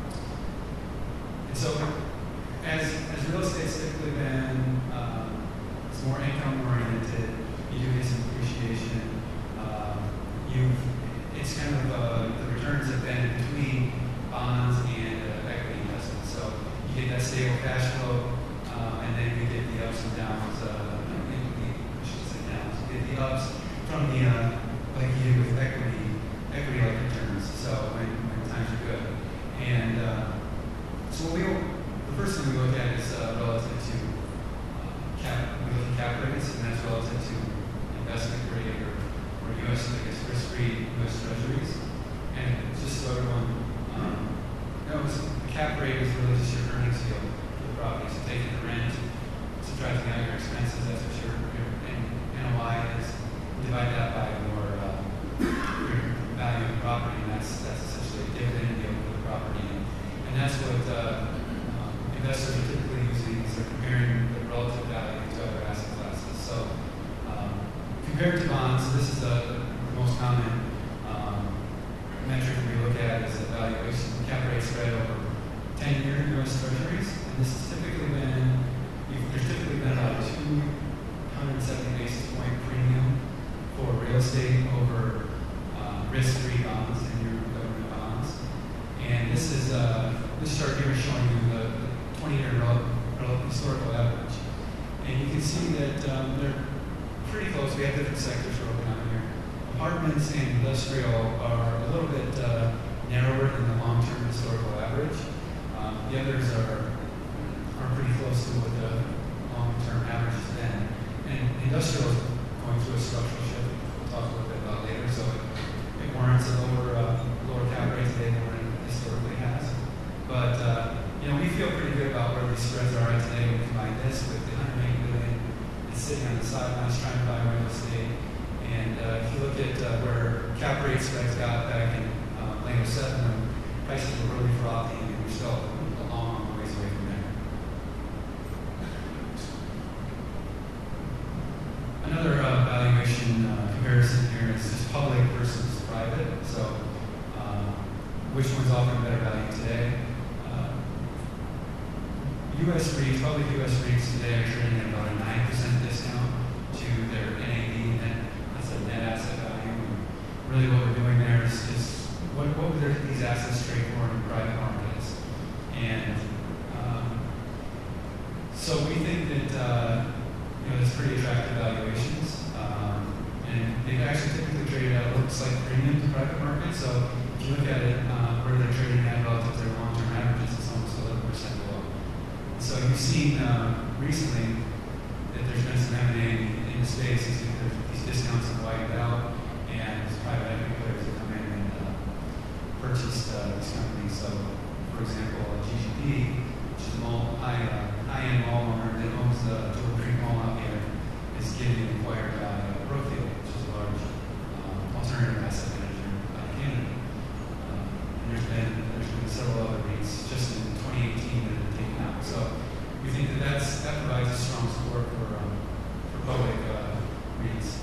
[SPEAKER 5] and so, as as real estate's typically been, um, it's more income oriented. You do get some appreciation. Um, you've it's kind of uh, the returns have been between bonds and uh, equity investments. So you get that stable cash flow, uh, and then you get the ups and downs. Uh, in the, I should say downs. You get the ups from the uh, like you do with equity, equity-like returns. So when, when times are good, and uh, so we the first thing we look at is uh, relative to uh, cap. We look at cap rates, and that's relative to investment grade or or U S, I guess, risk-free U S Treasuries. And just so everyone um, knows, the cap rate is really just your earnings yield for the property. So taking the rent, subtracting out your expenses, that's what your, your N O I is. Divide that by your, uh, your value of the property, and that's that's essentially a dividend yield for the property. And, and that's what uh, um, investors are typically using, is they're comparing the relative value to other asset classes. So compared to bonds, this is the, the most common um, metric we look at is the valuation cap rate spread over ten-year U S Treasuries, and this has typically been there's typically been about a two hundred seventy basis point premium for real estate over uh, risk-free bonds and your government bonds. And this is uh, this chart here is showing you the twenty-year relative historical average, and you can see that um, they're pretty close. We have different sectors broken out here. Apartments and industrial are a little bit uh, narrower than the long-term historical average. Um, the others are are pretty close to what the long-term average has been. And industrial is going through a structural shift. We'll talk a little bit about later. So it, it warrants a lower uh, lower cap rate today than what it historically has. But uh, you know, we feel pretty good about where these spreads are at today. We combine this with the one hundred eighty billion sitting on the sidelines trying to buy real estate. And uh, if you look at uh, where cap rate spreads got back in uh, late oh seven, when prices were really frothy, and we're still a long, long ways away from there. Another uh, valuation uh, comparison here is just public versus private. So uh, which one's offering better value today? Uh, U S REITs, public U S REITs today are trading at about a nine percent discount to their N A V, and that's a net asset value. And really what we're doing there is, is what, what would these assets trade for in private markets? And um, so we think that uh, you know, there's pretty attractive valuations. Um, and they've actually typically traded at a slight premium to private markets. So if you look at it, uh, where they're trading at relative to their long-term averages, it's almost eleven percent below. So you've seen uh, recently that there's been some M and A in the space. These, these discounts have widened out, and private equity players have come in and uh, purchased uh, these companies. So, for example, G G P, which is a mall, high, uh, high-end mall owner that owns the Turtle Creek Mall out here, is getting acquired by uh, Brookfield, which is a large um, alternative asset manager out of Canada. Um, and there's been there's been several other REITs just in twenty eighteen that have been taken out. So we think that that's, that provides a strong support for um, for public uh, REITs.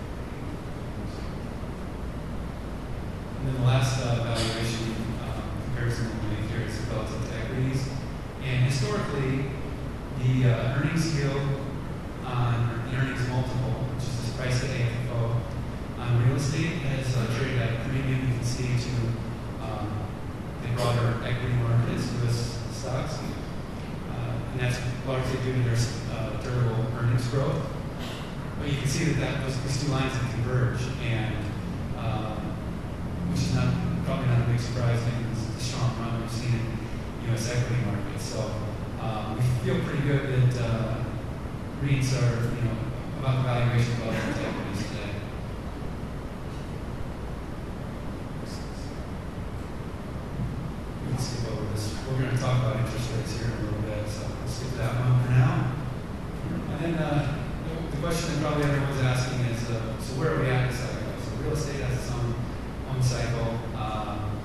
[SPEAKER 5] And then the last uh, valuation um, comparison we'll make here is relative to equities. And historically, the uh, earnings yield on the earnings multiple, which is this price to A F F O, on real estate has uh, traded at a premium, you can see, to um, the broader equity markets, U S stocks. Uh, and that's largely due to their uh, durable earnings growth. But you can see that, that those, these two lines have converged, and um, which is not probably not a big surprise given the strong run we've seen in U S equity markets. So um, we feel pretty good that uh, REITs are, you know, about the valuation of other equities today. We can skip over this. We're going to talk about interest rates here in a little bit, so we'll skip that one for now. And then uh, the question that probably everyone's asking is, uh, so where are we at in the cycle? So real estate has its own own cycle. Um,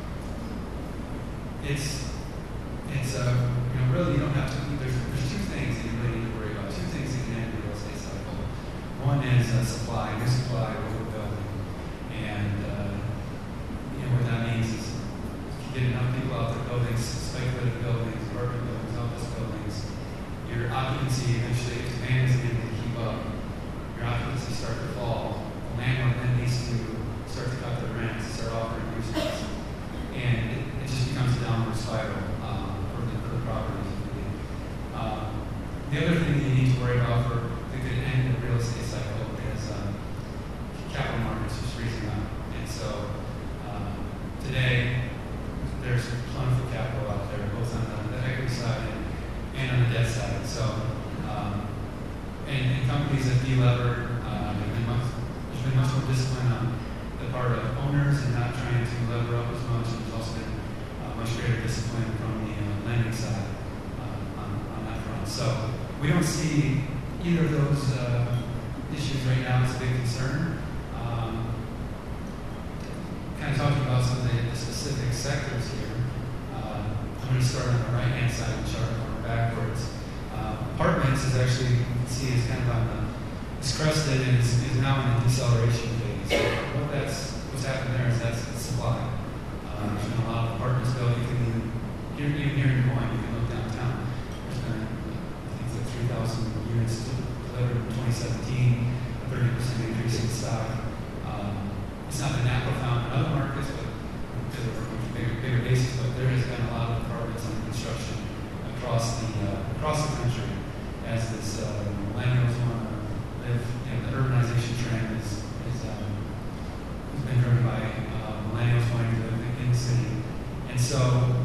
[SPEAKER 5] it's it's uh, you know, really you don't have to. There's there's two things that you really need to worry about. Two things that can end the real estate cycle. One is uh, supply, new supply, overbuilding, and uh, you know what that means is getting enough people out there building speculative buildings, apartment buildings, office buildings. Your occupancy eventually, if demand isn't able to keep up, your occupancy start to fall. The landlord then needs to start to cut their rents, start offering uses, and it, it just becomes a downward spiral um, for, the, for the properties. Um, the other thing that you need to worry about for the good end of the real estate cycle is um, capital markets just freezing up. And so um, today, there's plentiful capital out there, both on the, the equity side and, and on the debt side. So, um, and, and companies that delever, uh, have been much, there's been much more discipline on the part of owners and not trying to lever up as much. And there's also been uh, much greater discipline from the uh, lending side uh, on, on that front. So we don't see either of those uh, issues right now as a big concern. Um, kind of talking about some of the, the specific sectors here. Uh, I'm going to start on the right-hand side of the chart and work backwards. Uh, apartments is actually, you can see, is kind of on the, it's crested and is, is now in the deceleration phase. So what that's, what's happened there is that's the supply. Uh, there's been a lot of apartments built. You can even, here, even here in Des Moines, you can look downtown. There's been, I think, like three thousand units delivered in twenty seventeen, a thirty percent increase in stock. Um, it's not been that profound in other markets, but because of bigger, bigger bases, but there has been a lot of apartments under construction across the uh, across the country as this uh, millennials want to live. You know, the urbanization trend is is um, has been driven by uh, millennials wanting to live in the city, and so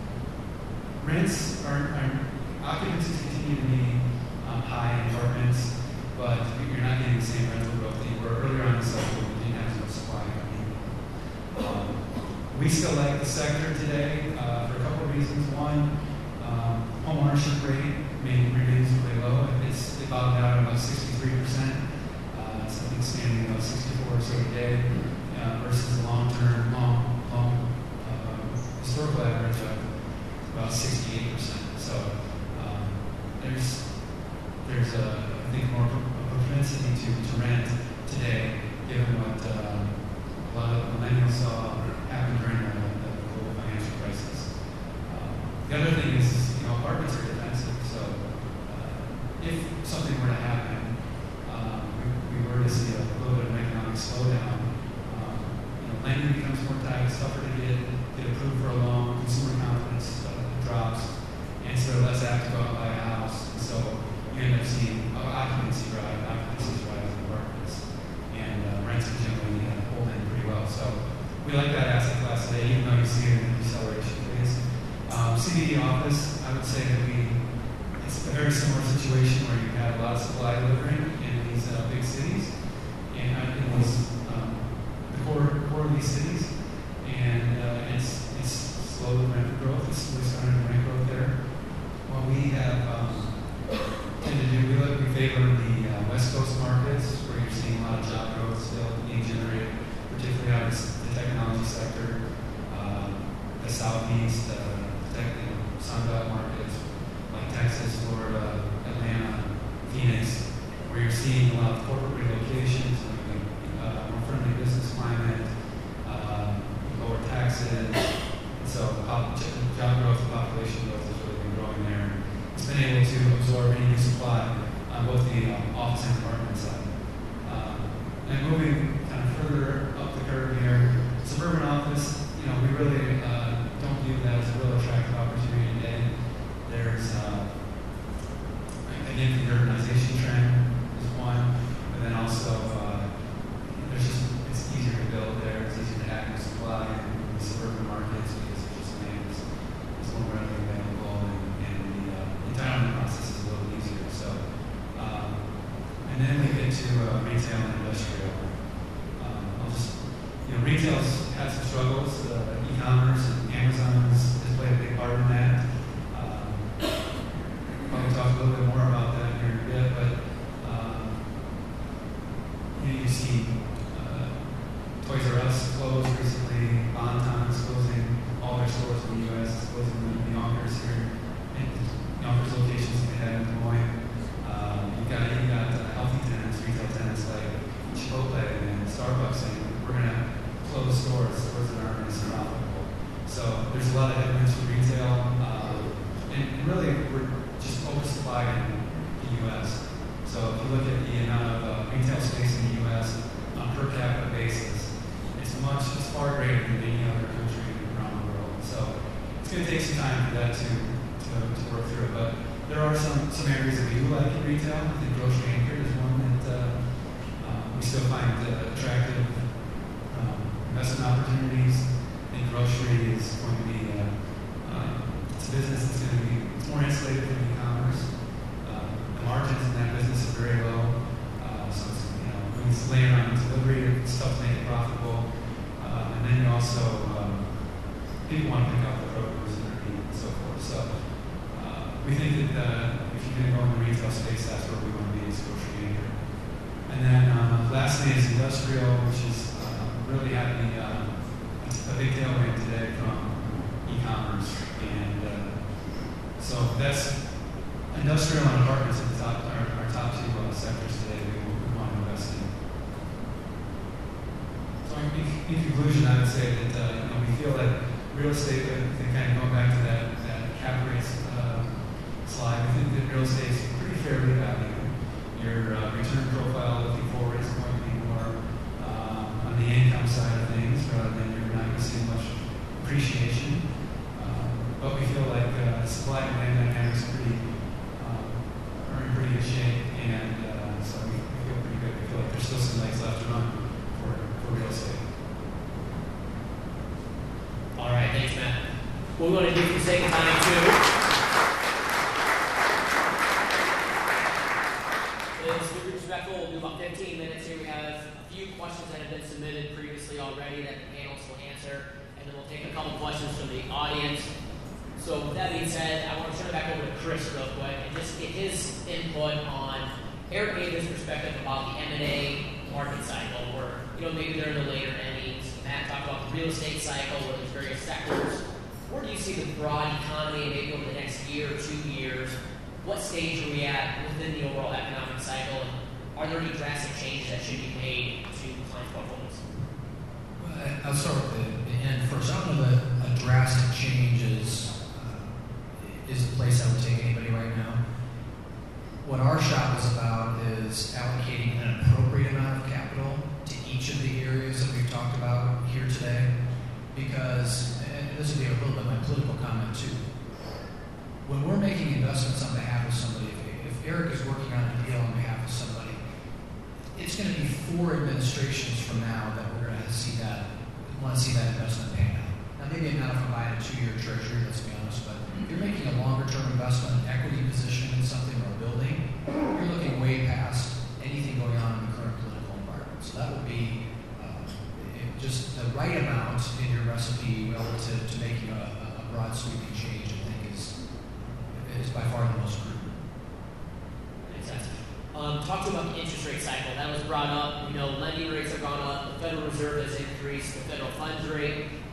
[SPEAKER 5] rents are, are occupancies continue to be um, high in apartments, but you're not getting the same rental growth that you were earlier on in the cycle. We didn't have as much supply coming in. Um, we still like the sector today uh, for a couple of reasons. One, um, home ownership rate remains really low. It's it bottomed out at about sixty-three percent. Uh, something standing about sixty-four or so today uh, versus the long-term, long, long uh, historical average of about sixty-eight percent. So um, there's there's a I think more a propensity to, to rent today, given what uh, a lot of millennials saw happen during the, the global financial crisis. Um, the other thing is, is, you know, apartments are defensive. So uh, if something were to happen, um, we, we were to see a little bit of an economic slowdown, um, you know, lending becomes more tight, it's tougher to get get approved for a loan, consumer confidence uh, drops, and so less apt to go out and buy a house. And so you end up seeing uh, occupancy rise, occupancies rise in apartments, and uh, rents can generally uh, hold in pretty well. So we like that asset class today, even though you see it in the deceleration phase. Um, C B D office, I would say that we, it's a very similar situation where you have a lot of supply delivering in these uh, big cities, and uh, in these, um, the core, core of these cities, and uh, it's, it's slow rent growth, it's really starting to rent growth there. What we have um, tend to do, we, look, we favor the uh, West Coast southeast, uh, tech, you know, Sunbelt markets like Texas, Florida, Atlanta, Phoenix, where you're seeing a lot of corporate relocations, like, uh, more friendly business climate, uh, lower taxes. So pop, job growth and population growth has really been growing there. It's been able to absorb any new supply on both the um, office and apartment side. Um, and moving kind of further up the curve here, suburban office, you know, we really uh, don't view that as a real attractive opportunity today. There's, uh, again, the urbanization trend is one, but then also uh, there's just, it's easier to build there, it's easier to add new supply in the suburban markets because it's just land is, is more readily available and, and the uh, entitlement process is a little easier. So, um, and then we get to uh, retail and industrial. Um, I'll just, you know, retail's had some struggles. Uh, e-commerce and Amazon has, has played a big part in that. Um, probably talk a little bit more about that here in a bit, but um, you know, you see uh, Toys R Us closed recently, Bon-Ton is closing all their stores in the U S, it's closing the Yonkers here, and Yonkers locations they have in Des Moines. Um, you've got, you've got uh, healthy tenants, retail tenants like Chipotle and Starbucks saying, we're going to close stores, stores that aren't as profitable. So there's a lot of headwinds for retail, uh, and, and really we're just oversupplied in the U S. So if you look at the amount of uh, retail space in the U S on a per capita basis, it's much, it's far greater than any other country around the world. So it's going to take some time for that to, to, to work through. But there are some, some areas that we do like in retail. I think grocery anchored is one that uh, uh, we still find uh, attractive. Um, investment opportunities in grocery is going to be uh, uh, it's a business that's going to be it's more insulated from e-commerce. Uh, the margins in that business are very low, uh, so it's, you know, when it's laying on delivery, it's tough to make it profitable. Uh, and then you also um, people want to pick out the produce and their meat and so forth. So uh, we think that uh, if you're going to go in the retail space, that's where we want to be as grocery anchor. And then uh, lastly is industrial, which is really having uh, a big tailwind today from e-commerce, and uh, so that's industrial and apartments at the top, our, our top two uh, sectors today we, we want to invest in. So in, in conclusion, I would say that uh, you know we feel that real estate, uh, kind of going back to that, that cap rates uh, slide, we think that real estate is pretty fairly valued. Your uh, return profile looking forward is going to be more on the income side of things, rather than you're not going to see much appreciation. Um, but we feel like uh, supply and demand dynamics are pretty, um, are in pretty good shape, and uh, so we, we feel pretty good. We feel like there's still some legs left to run for, for real estate.
[SPEAKER 2] All right, thanks, Matt. What we want to do for the sake of time, too, is to be respectful. We'll do about fifteen minutes here. We have a few questions that have been submitted previously already that the panelists will answer, and then we'll take a couple questions from the audience. So with that being said, I want to turn it back over to Chris real quick and just get his input on Eric Gaither's perspective about the M and A market cycle, where, you know, maybe they're in the later innings. Matt talked about the real estate cycle, where there's various sectors. Where do you see the broad economy, and maybe over the next year or two years? What stage are we at within the overall economic cycle? And are there any drastic changes that should be made to client portfolios?
[SPEAKER 3] Well, I'll start with the, the end first. I don't know that a drastic change is, uh, is the place I would take anybody right now. What our shop is about is allocating an appropriate amount of capital to each of the areas that we've talked about here today, because, and this will be a little bit my political comment too, when we're making investments on behalf of somebody, if, if Eric is working on a deal on behalf of somebody, it's going to be four administrations from now that we're going to see that, want to see that investment pan out. Now, maybe not if I'm buying a two-year treasury, let's be honest, but if you're making a longer-term investment, an equity position in something or a building, you're looking way past anything going on in the current political environment. So that would be uh, just the right amount in your recipe relative to making a, a broad sweeping change, I think, is is by far the most prudent.
[SPEAKER 2] Makes sense. Um, talk to about the interest rate cycle. That was brought up. You know, lending rates have gone up. The Federal Reserve has increased the federal funds rate.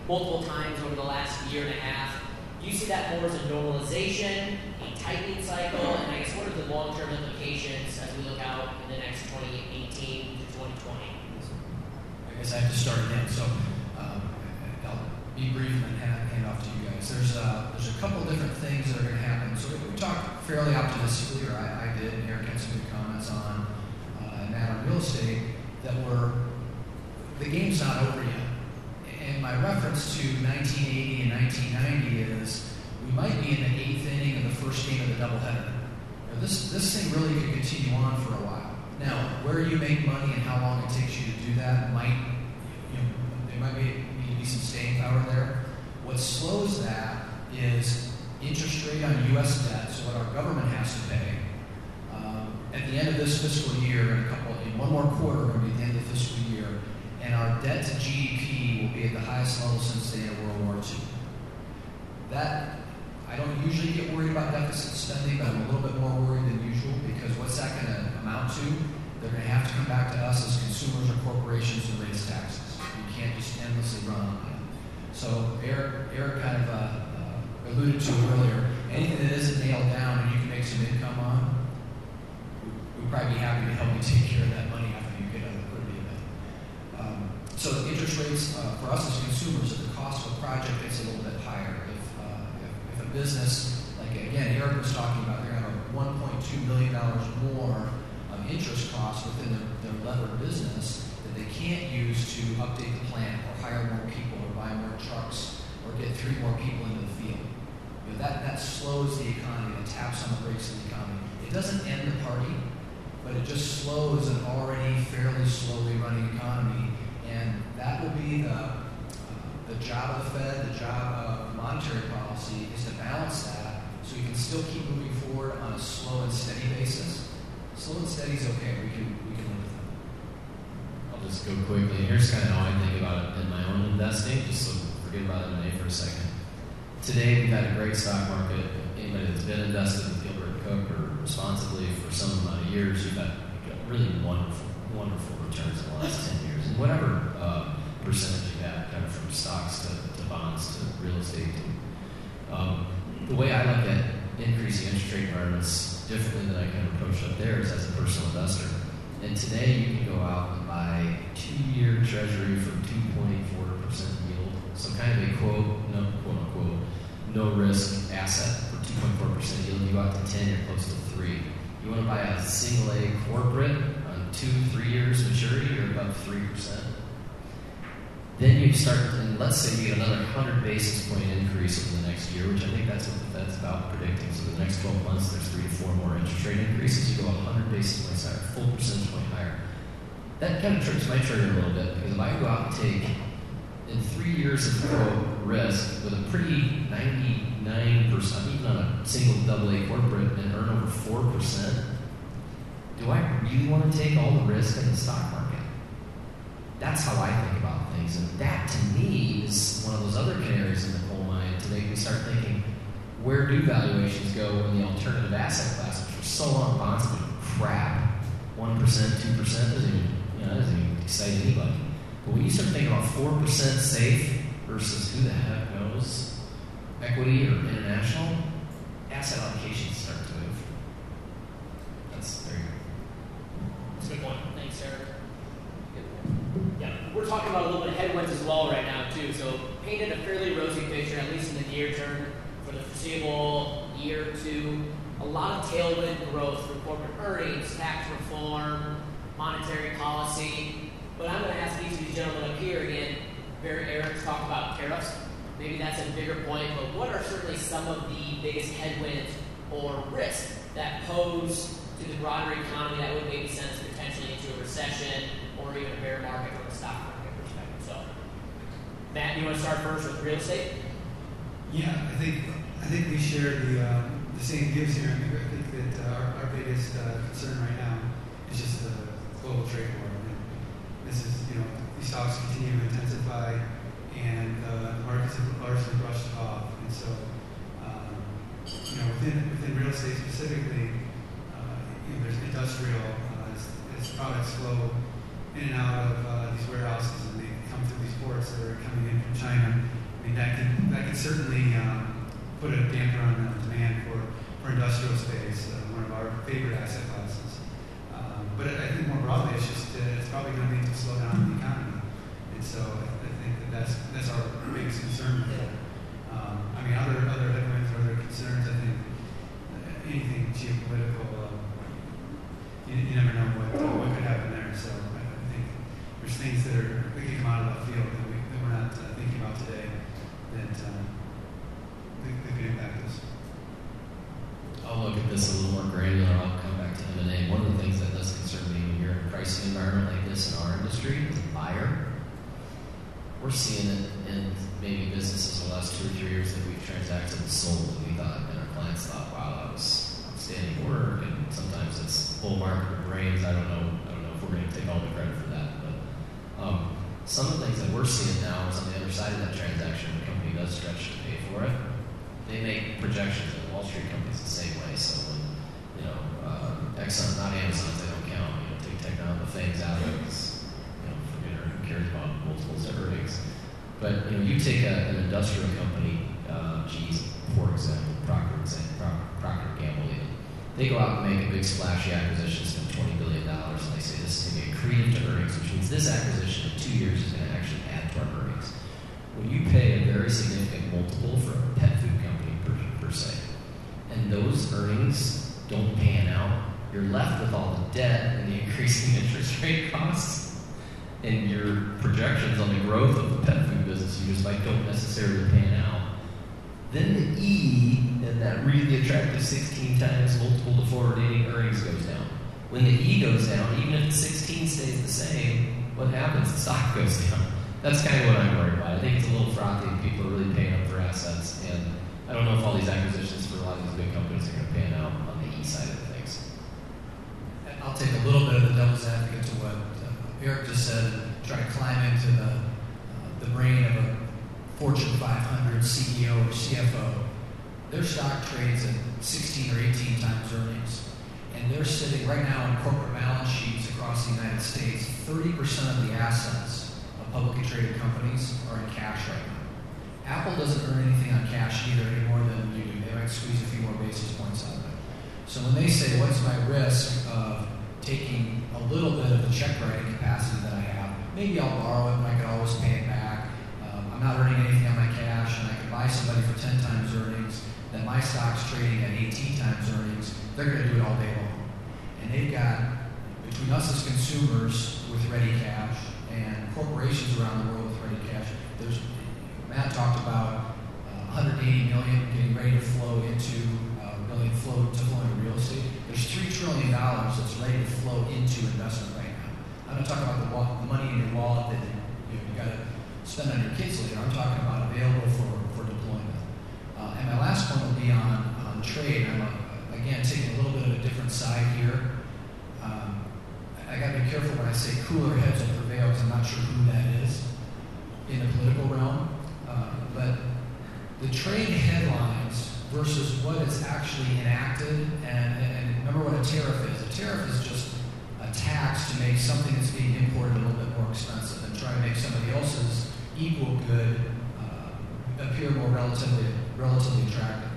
[SPEAKER 2] multiple times over the last year and a half. Do you see that more as a normalization, a tightening cycle, and I guess what are the long-term implications as we look out in the next twenty eighteen to twenty twenty?
[SPEAKER 3] I guess I have to start again. So um, I'll be brief and then hand, hand off to you guys. There's uh, there's a couple different things that are going to happen. So we talked fairly optimistically, or I, I did, and Eric had some good comments on, uh, and Matt on real estate, that we're, the game's not over yet. And my reference to nineteen eighty and nineteen ninety is we might be in the eighth inning of the first game of the doubleheader. Now this, this thing really could continue on for a while. Now, where you make money and how long it takes you to do that might, you know, there might be, need to be some staying power there. What slows that is interest rate on U S debt, so what our government has to pay. Um, at the end of this fiscal year, in a couple, in one more quarter, we're going to be at the end of the fiscal year, and our debt to G D P will be at the highest level since the end of World War Two. That, I don't usually get worried about deficit spending, but I'm a little bit more worried than usual, because what's that going to amount to? They're going to have to come back to us as consumers or corporations and raise taxes. You can't just endlessly run on that. So Eric, Eric kind of uh, uh, alluded to earlier, anything that isn't nailed down and you can make some income on, we'd probably be happy to help you take care of that money after you get out of the liquidity event. Um, so the interest rates uh, for us as consumers, if the cost of a project gets a little bit higher, if, uh, if, if a business, like again, Eric was talking about, they're going to have one point two million dollars more of interest costs within their, their levered business that they can't use to update the plant or hire more people or buy more trucks or get three more people into the field. You know, that, that slows the economy, it taps on the brakes of the economy. It doesn't end the party, but it just slows an already fairly slowly running economy, and that will be the, uh, the job of the Fed, the job of monetary policy, is to balance that so we can still keep moving forward on a slow and steady basis. Slow and steady is okay, we can, we can live with that.
[SPEAKER 4] I'll just go quickly. Here's kind of how I think about it in my own investing, just so forget about M and A for a second. Today, we've had a great stock market. Anybody that's been invested with Gilbert Cook or responsibly for some amount of years, you've had really wonderful, wonderful returns in the last ten years. And whatever uh, percentage you have, kind of from stocks to, to bonds to real estate. Um, the way I look at increasing interest rate environments differently than I kind of approach up there is as a personal investor. And today, you can go out and buy a two-year treasury for two point four percent yield. So kind of a quote, no, quote unquote, no risk asset for two point four percent yield. You go out to ten, you're close to three. You want to buy a single A corporate on two, three years maturity, you're above three percent. Then you start, and let's say you get another one hundred basis point increase over the next year, which I think that's what the Fed's about predicting. So the next twelve months, there's three to four more interest rate increases. You go one hundred basis points higher, full percentage point higher. That kind of tricks my trigger a little bit, because if I go out and take, in three years of quote risk, with a pretty ninety-nine percent, even on a single double A corporate, and earn over four percent, do I really want to take all the risk in the stock market? That's how I think about things. And that, to me, is one of those other canaries in the coal mine to make me start thinking, where do valuations go in the alternative asset classes? For so long, bonds have been crap. one percent, two percent doesn't even, you know, doesn't even excite anybody. But when you start thinking about four percent safe versus who the heck knows, equity or international, asset allocations start to move. That's, there you go.
[SPEAKER 2] That's a good point. Thanks, Eric. Yeah, we're talking about a little bit of headwinds as well right now, too. So painted a fairly rosy picture, at least in the near term, for the foreseeable year or two. A lot of tailwind growth for corporate earnings, tax reform, monetary policy. But I'm going to ask each of these gentlemen up here again, Barry, Eric, to talk about tariffs. Maybe that's a bigger point, but what are certainly some of the biggest headwinds or risks that pose to the broader economy that would maybe send us potentially into a recession or even a bear market from a stock market perspective? So, Matt, you want to start first with real estate?
[SPEAKER 5] Yeah, I think I think we share the um, the same views here. I think, I think that uh, our, our biggest uh, concern right now is just the global trade war. And this is, you know, these talks continue to intensify, and uh, the markets have largely brushed off. And so, um, you know, within within real estate specifically, uh, you know, there's industrial uh, as, as products flow in and out of uh, these warehouses, and they come through these ports that are coming in from China, I mean, that can, that can certainly um, put a damper on the demand for, for industrial space, uh, one of our favorite asset classes. Um, but I think more broadly, it's just uh, it's probably going to lead to a slowdown in the economy. And so I, I think that that's, that's our biggest concern with that. Um, I mean, other other headwinds or other concerns, I think uh, anything geopolitical, uh, you, you never know what uh, what could happen there. So I, I think there's things that are that can come out of left field that, we, that we're not uh, thinking about today that, uh, that, that could impact us.
[SPEAKER 4] I'll look at this a little more granular. I'll come back to M and A. One of the things that does concern me when you're in a pricing environment like this in our industry as a buyer, we're seeing it in maybe businesses the last two or three years that we've transacted and sold, and we thought, and our clients thought, wow, that was outstanding work. And sometimes it's full market of brains. I don't know. I don't know if we're going to take all the credit for that, but um, some of the things that we're seeing now is on the other side of that transaction. The company does stretch to pay for it. They make projections, and Wall Street companies the same way. So when, you know, uh, Exxon, not Amazon, they don't count. You know, take technology things out of it, because, you know, forget her, who cares about multiples of earnings. But, you know, you take a, an industrial company, uh, G's, for example, Procter, Procter, Procter Gamble, even. They go out and make a big splashy acquisition, spend twenty billion dollars, and they say this is going to be accretive to earnings, which means this acquisition in two years is going to actually add to our earnings. When you pay a very significant multiple for a pet food company per, per se, and those earnings don't pan out, you're left with all the debt and the increasing interest rate costs, and your projections on the growth of the pet food business you just like don't necessarily pan out. Then the E in that really attractive sixteen times multiple to forward-dating earnings goes down. When the E goes down, even if the sixteen stays the same, what happens? The stock goes down. That's kind of what I'm worried about. I think it's a little frothy. People are really paying up for assets, and I don't know if all these acquisitions for a lot of these big companies are going to pan out on the E side of things.
[SPEAKER 3] I'll take a little bit of the devil's advocate to what uh, Eric just said, and try to climb into the uh, the brain of a Fortune five hundred C E O or C F O. Their stock trades at sixteen or eighteen times earnings, and they're sitting right now in corporate balance sheets across the United States. thirty percent of the assets of publicly traded companies are in cash right now. Apple doesn't earn anything on cash either any more than you do. They might squeeze a few more basis points out of it. So when they say, what's my risk of taking a little bit of the check writing capacity that I have, maybe I'll borrow it and I can always pay it back. Um, I'm not earning anything on my cash, and I can buy somebody for ten times earnings, then my stock's trading at eighteen times earnings. They're going to do it all day long. And they've got, between us as consumers with ready cash and corporations around the world with ready cash, there's, Matt talked about uh, one hundred eighty million getting ready to flow into uh, really flow to flow into real estate. There's three trillion dollars that's ready to flow into investment right now. I'm not talking about the, wa- the money in your wallet that you, know, you got to spend on your kids later. I'm talking about available for, for deployment. Uh, and my last point will be on, on trade. I'm, uh, again, taking a little bit of a different side here. Um, I, I got to be careful when I say cooler heads will prevail, because I'm not sure who that is in the political realm. Uh, but the trade headlines versus what is actually enacted, and, and remember what a tariff is. A tariff is just a tax to make something that's being imported a little bit more expensive and try to make somebody else's equal good uh, appear more relatively relatively attractive.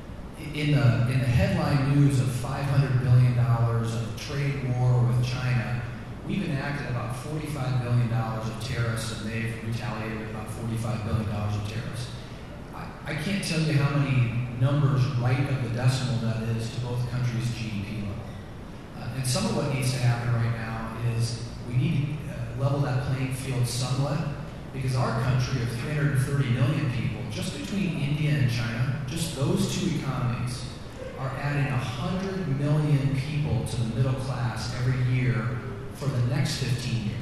[SPEAKER 3] In the in the headline news of five hundred billion dollars of trade war with China, we've enacted about forty-five billion dollars of tariffs, and they've retaliated with about forty-five billion dollars of tariffs. I, I can't tell you how many numbers right of the decimal that is to both countries' G D P level. Uh, and some of what needs to happen right now is we need to uh, level that playing field somewhat, because our country of three hundred thirty million people, just between India and China, just those two economies, are adding one hundred million people to the middle class every year for the next fifteen years.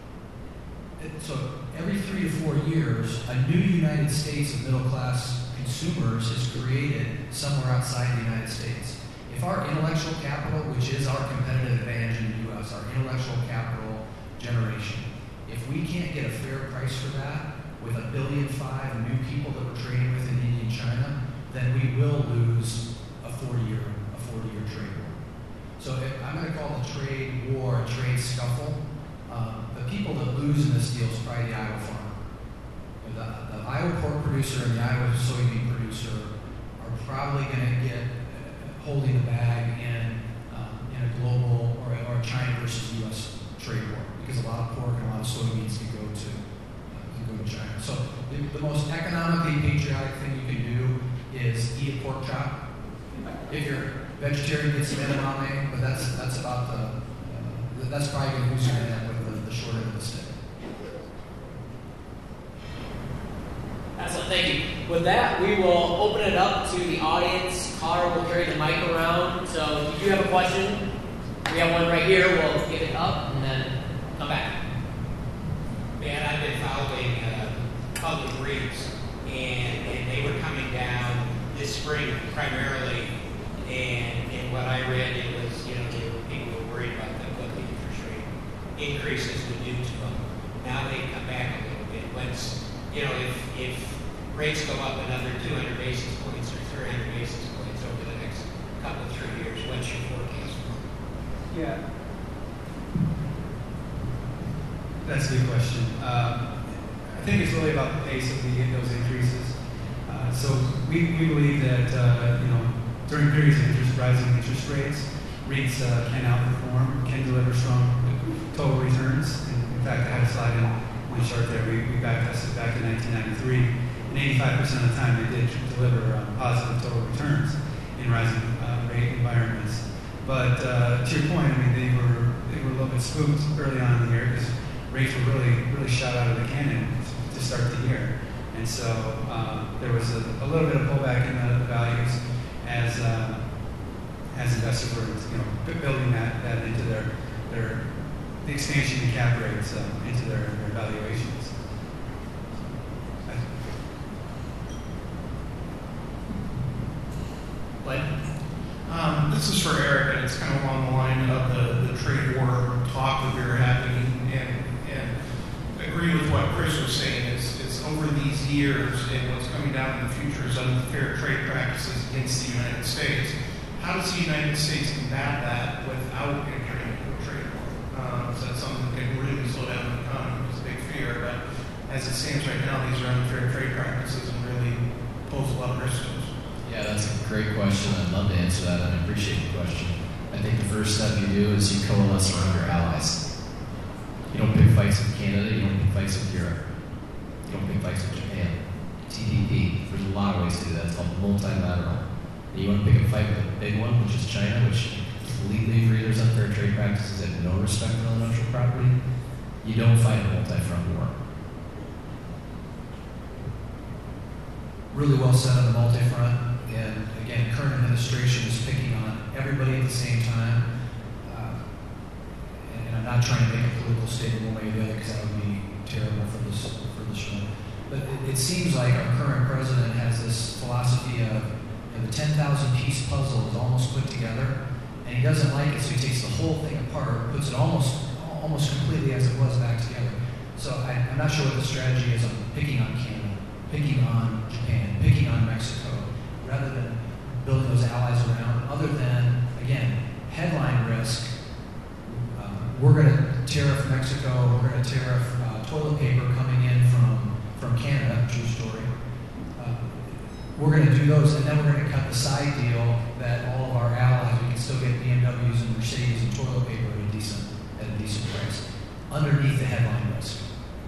[SPEAKER 3] So every three to four years, a new United States of middle class consumers is created somewhere outside the United States. If our intellectual capital, which is our competitive advantage in the U S, our intellectual capital generation, if we can't get a fair price for that with a billion five new people that we're trading with in India and China, then we will lose a forty-year a forty-year trade war. So if I'm going to call the trade war a trade scuffle. Um, the people that lose in this deal is probably the Iowa farmer. The, the Iowa pork producer and the Iowa soybean producer are probably going to get uh, holding the bag in um, in a global or a, or a China versus U S trade war, because a lot of pork and a lot of soybeans can go to uh, can go to China. So the, the most economically patriotic thing you can do is eat a pork chop. If you're vegetarian, get some edamame, but that's that's about the uh, that's probably going to lose your end with the, the short end of the stick.
[SPEAKER 2] Excellent, thank you. With that, we will open it up to the audience. Carl will carry the mic around. So if you do have a question, we have one right here. We'll give it up and then come back.
[SPEAKER 6] Man, I've been following uh, public reads, and, and they were coming down this spring primarily. And, and what I read, it was, you know, they were, people were worried about the, what the interest rate increases would do to them. Now they've come back a little bit. Once, you know, if, if rates go up another two hundred basis points or three hundred basis points over the next couple of three years, what's your forecast for?
[SPEAKER 5] Yeah. That's a good question. Um, I think it's really about the pace of the, those increases. Uh, so we, we believe that, uh, you know, during periods of interest, rising interest rates, REITs uh, can outperform, can deliver strong total returns. And in fact, I had a slide in one chart there. We, we back tested back in nineteen ninety-three, and eighty-five percent of the time they did deliver um, positive total returns in rising uh, rate environments. But uh, to your point, I mean, they were they were a little bit spooked early on in the year because rates were really really shot out of the cannon to start the year, and so um, there was a, a little bit of pullback in the, the values as uh, as investors were, you know, building that, that into their their the expansion in cap rates uh, into their, their valuations.
[SPEAKER 2] What?
[SPEAKER 7] Um, this is for Eric, and it's kind of along the line of the, the trade war talk that we were having, and, and agree with what Chris was saying. Is it's over these years, and what's coming down in the future is unfair trade practices against the United States. How does the United States combat that without entering into a trade war? Um, so that's something that can really slow down the economy. It's a big fear, but as it stands right now, these are unfair trade practices and really pose a lot of risk to us.
[SPEAKER 4] Yeah, that's a great question. I'd love to answer that, and I appreciate the question. I think the first step you do is you coalesce around your allies. You don't pick fights with Canada, you don't pick fights with Europe. You don't pick fights with Japan. T P P, there's a lot of ways to do that. It's called multilateral. And you want to pick a fight with a big one, which is China, which completely agree there's unfair trade practices and no respect for intellectual property. You don't fight a multi-front war.
[SPEAKER 3] Really well said on the multi-front. And again, current administration is picking on everybody at the same time. Uh, and, and I'm not trying to make a political statement one way or the other because that would be terrible for this for this show. But it, it seems like our current president has this philosophy of, you know, the ten thousand piece puzzle is almost put together, and he doesn't like it, so he takes the whole thing apart, puts it almost almost completely as it was back together. So I, I'm not sure what the strategy is on picking on Canada, picking on Japan, picking on Mexico, rather than building those allies around, other than, again, headline risk. Uh, we're going to tariff Mexico, we're going to tariff uh, toilet paper coming in from, from Canada, true story. Uh, we're going to do those, and then we're going to cut the side deal that all of our allies, we can still get B M Ws and Mercedes and toilet paper at a decent, at a decent price, underneath the headline risk.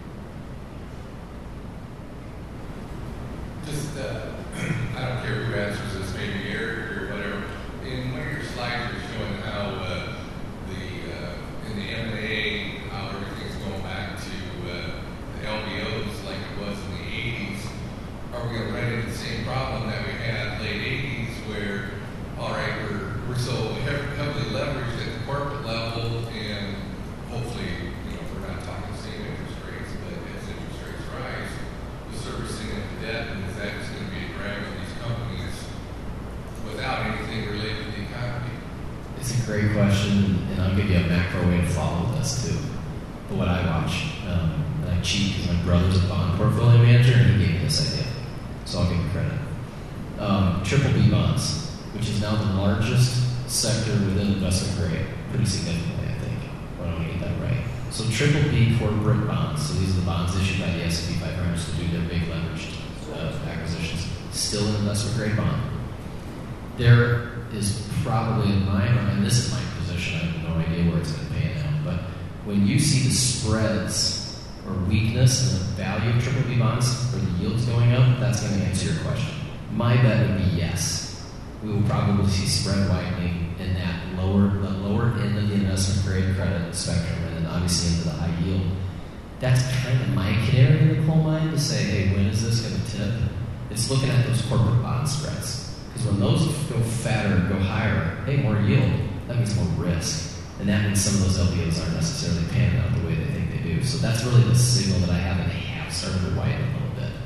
[SPEAKER 8] Just, uh, I don't care who answers this, maybe Eric or whatever. In one of your slides, you're showing how uh, the uh, in the M and A, how everything's going back to uh, the L B Os like it was in the eighties. Are we going to run into the same problem that we had late eighties, where all right, we're we're so heavily leveraged at the corporate level, and hopefully, you know, we're not talking the same interest rates, but as interest rates rise, the servicing of the debt, and is that just going to be a drag on these companies without anything related to the economy?
[SPEAKER 4] It's a great question, and I'll give you a macro way to follow this too. But what I watch, um, and I cheat because my brother's a bond portfolio manager, and he gave me this idea, so I'll give him credit. Um, triple B bonds, which is now the largest sector within investment grade, pretty significantly, I think. I don't get that right. So triple B corporate bonds, so these are the bonds issued by the S and P five hundred to do their big leveraged uh, acquisitions, still an investment grade bond. There is probably in my mind, and this is my position, I have no idea where it's going to pan out, but when you see the spreads or weakness in the value of triple B bonds or the yields going up, that's going to answer your question. My bet would be yes. We will probably see spread widening in that lower, the lower end of the investment grade credit spectrum, and then obviously into the high yield. That's kind of my canary in the coal mine to say, hey, when is this going to tip? It's looking at those corporate bond spreads. Because when those go fatter and go higher, hey, more yield, that means more risk. And that means some of those L B Os aren't necessarily panning out the way they think they do. So that's really the signal that I have, and they have started to widen a little bit.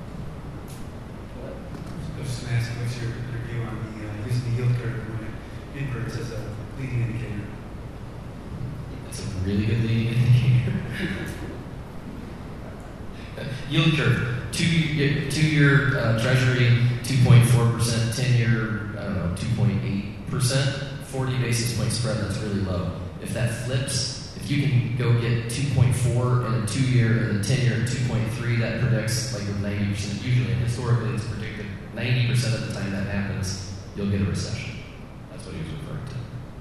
[SPEAKER 5] I was just going to ask, what's your, your view on the uh, using the yield curve when it inverts as a leading indicator?
[SPEAKER 4] That's a really good leading indicator. Yield curve, two-year, two-year uh, Treasury, two point four percent, ten-year, I don't know, two point eight percent, forty basis point spread, that's really low. If that flips, if you can go get two point four and a two-year and a ten-year two point three, that predicts like with ninety percent, usually, historically it's predicted ninety percent of the time that happens, you'll get a recession. That's what he was referring to.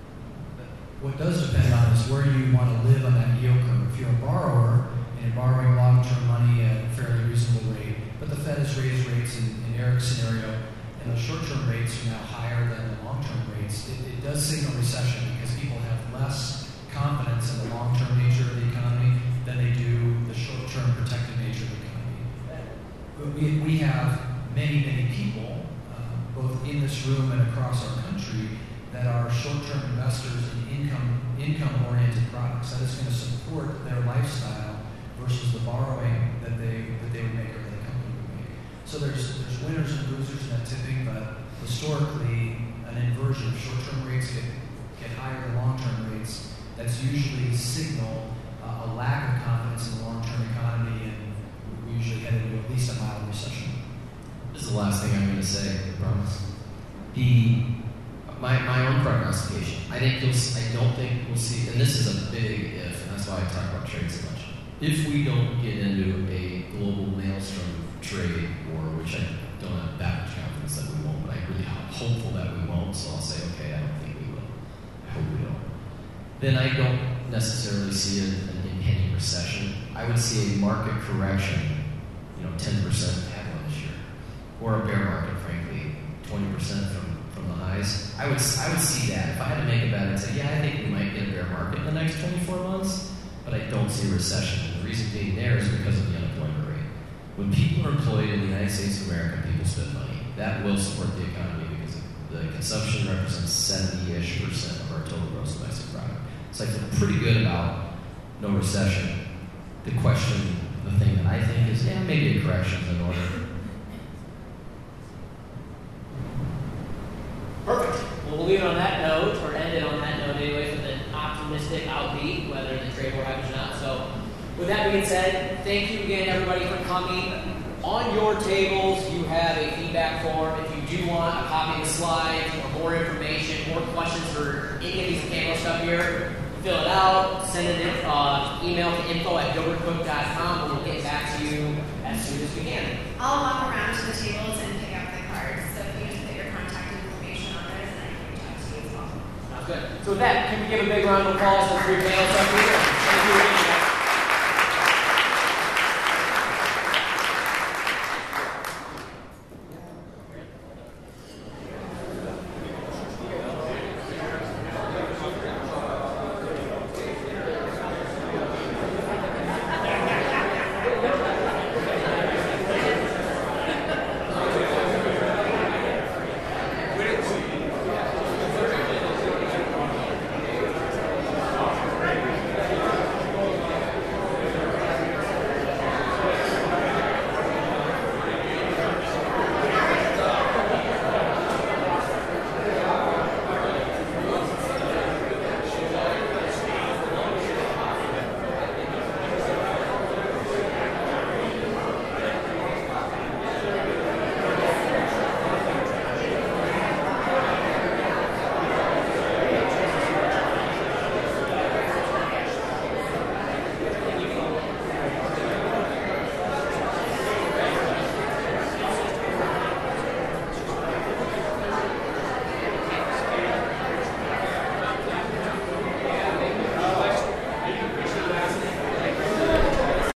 [SPEAKER 3] What does depend on is where you want to live on that yield curve. If you're a borrower and you're borrowing long-term money at a fairly reasonable rate, but the Fed has raised rates in, in Eric's scenario, and the short-term rates are now higher than the long-term rates, it, it does signal recession because people have less confidence in the long-term nature of the economy than they do the short-term protected nature of the economy. We, we have many, many people, uh, both in this room and across our country, that are short-term investors in income, income-oriented products. That is going to support their lifestyle versus the borrowing that they that they would make or that the company would make. So there's there's winners and losers in that tipping, but historically, an inversion of short-term rates get get higher than long-term rates. That's usually signal uh, a lack of confidence in the long-term economy, and we usually head into at least a mild recession.
[SPEAKER 4] This is the last thing I'm going to say, I promise. The my my own prognostication. I think you'll. I don't think we'll see. And this is a big if, and that's why I talk about trade so much. If we don't get into a global maelstrom trade war, which I don't have that much confidence that we won't, but I'm really hopeful that we won't. So I'll say, okay, I don't think we will. I hope we don't. Then I don't necessarily see an, an impending recession. I would see a market correction, you know, ten percent had one this year, or a bear market, frankly, twenty percent from, from the highs. I would I would see that. If I had to make a bet, I'd say, yeah, I think we might get a bear market in the next twenty-four months, but I don't see a recession. And the reason being there is because of the unemployment rate. When people are employed in the United States of America, people spend money. That will support the economy because the consumption represents seventy-ish percent of our total gross domestic product. So I feel pretty good about no recession. The question, the thing that I think is, yeah, maybe a correction is in order.
[SPEAKER 2] Perfect. Well, we'll leave it on that note, or end it on that note anyway, with an optimistic outbeat, whether the trade war happens or not. So, with that being said, thank you again, everybody, for coming. On your tables, you have a feedback form. If you do want a copy of the slides, or more information, more questions for any of these panel stuff here, fill it out, send an uh, email to info at gilbert cook dot com, and we'll get back to you as soon as we can.
[SPEAKER 9] I'll walk around to the tables and pick up the cards, so if you just put your contact information on there, then I can reach out to you as well.
[SPEAKER 2] Sounds good. So with that, can we give a big round of applause to the three panelists up here? Thank you.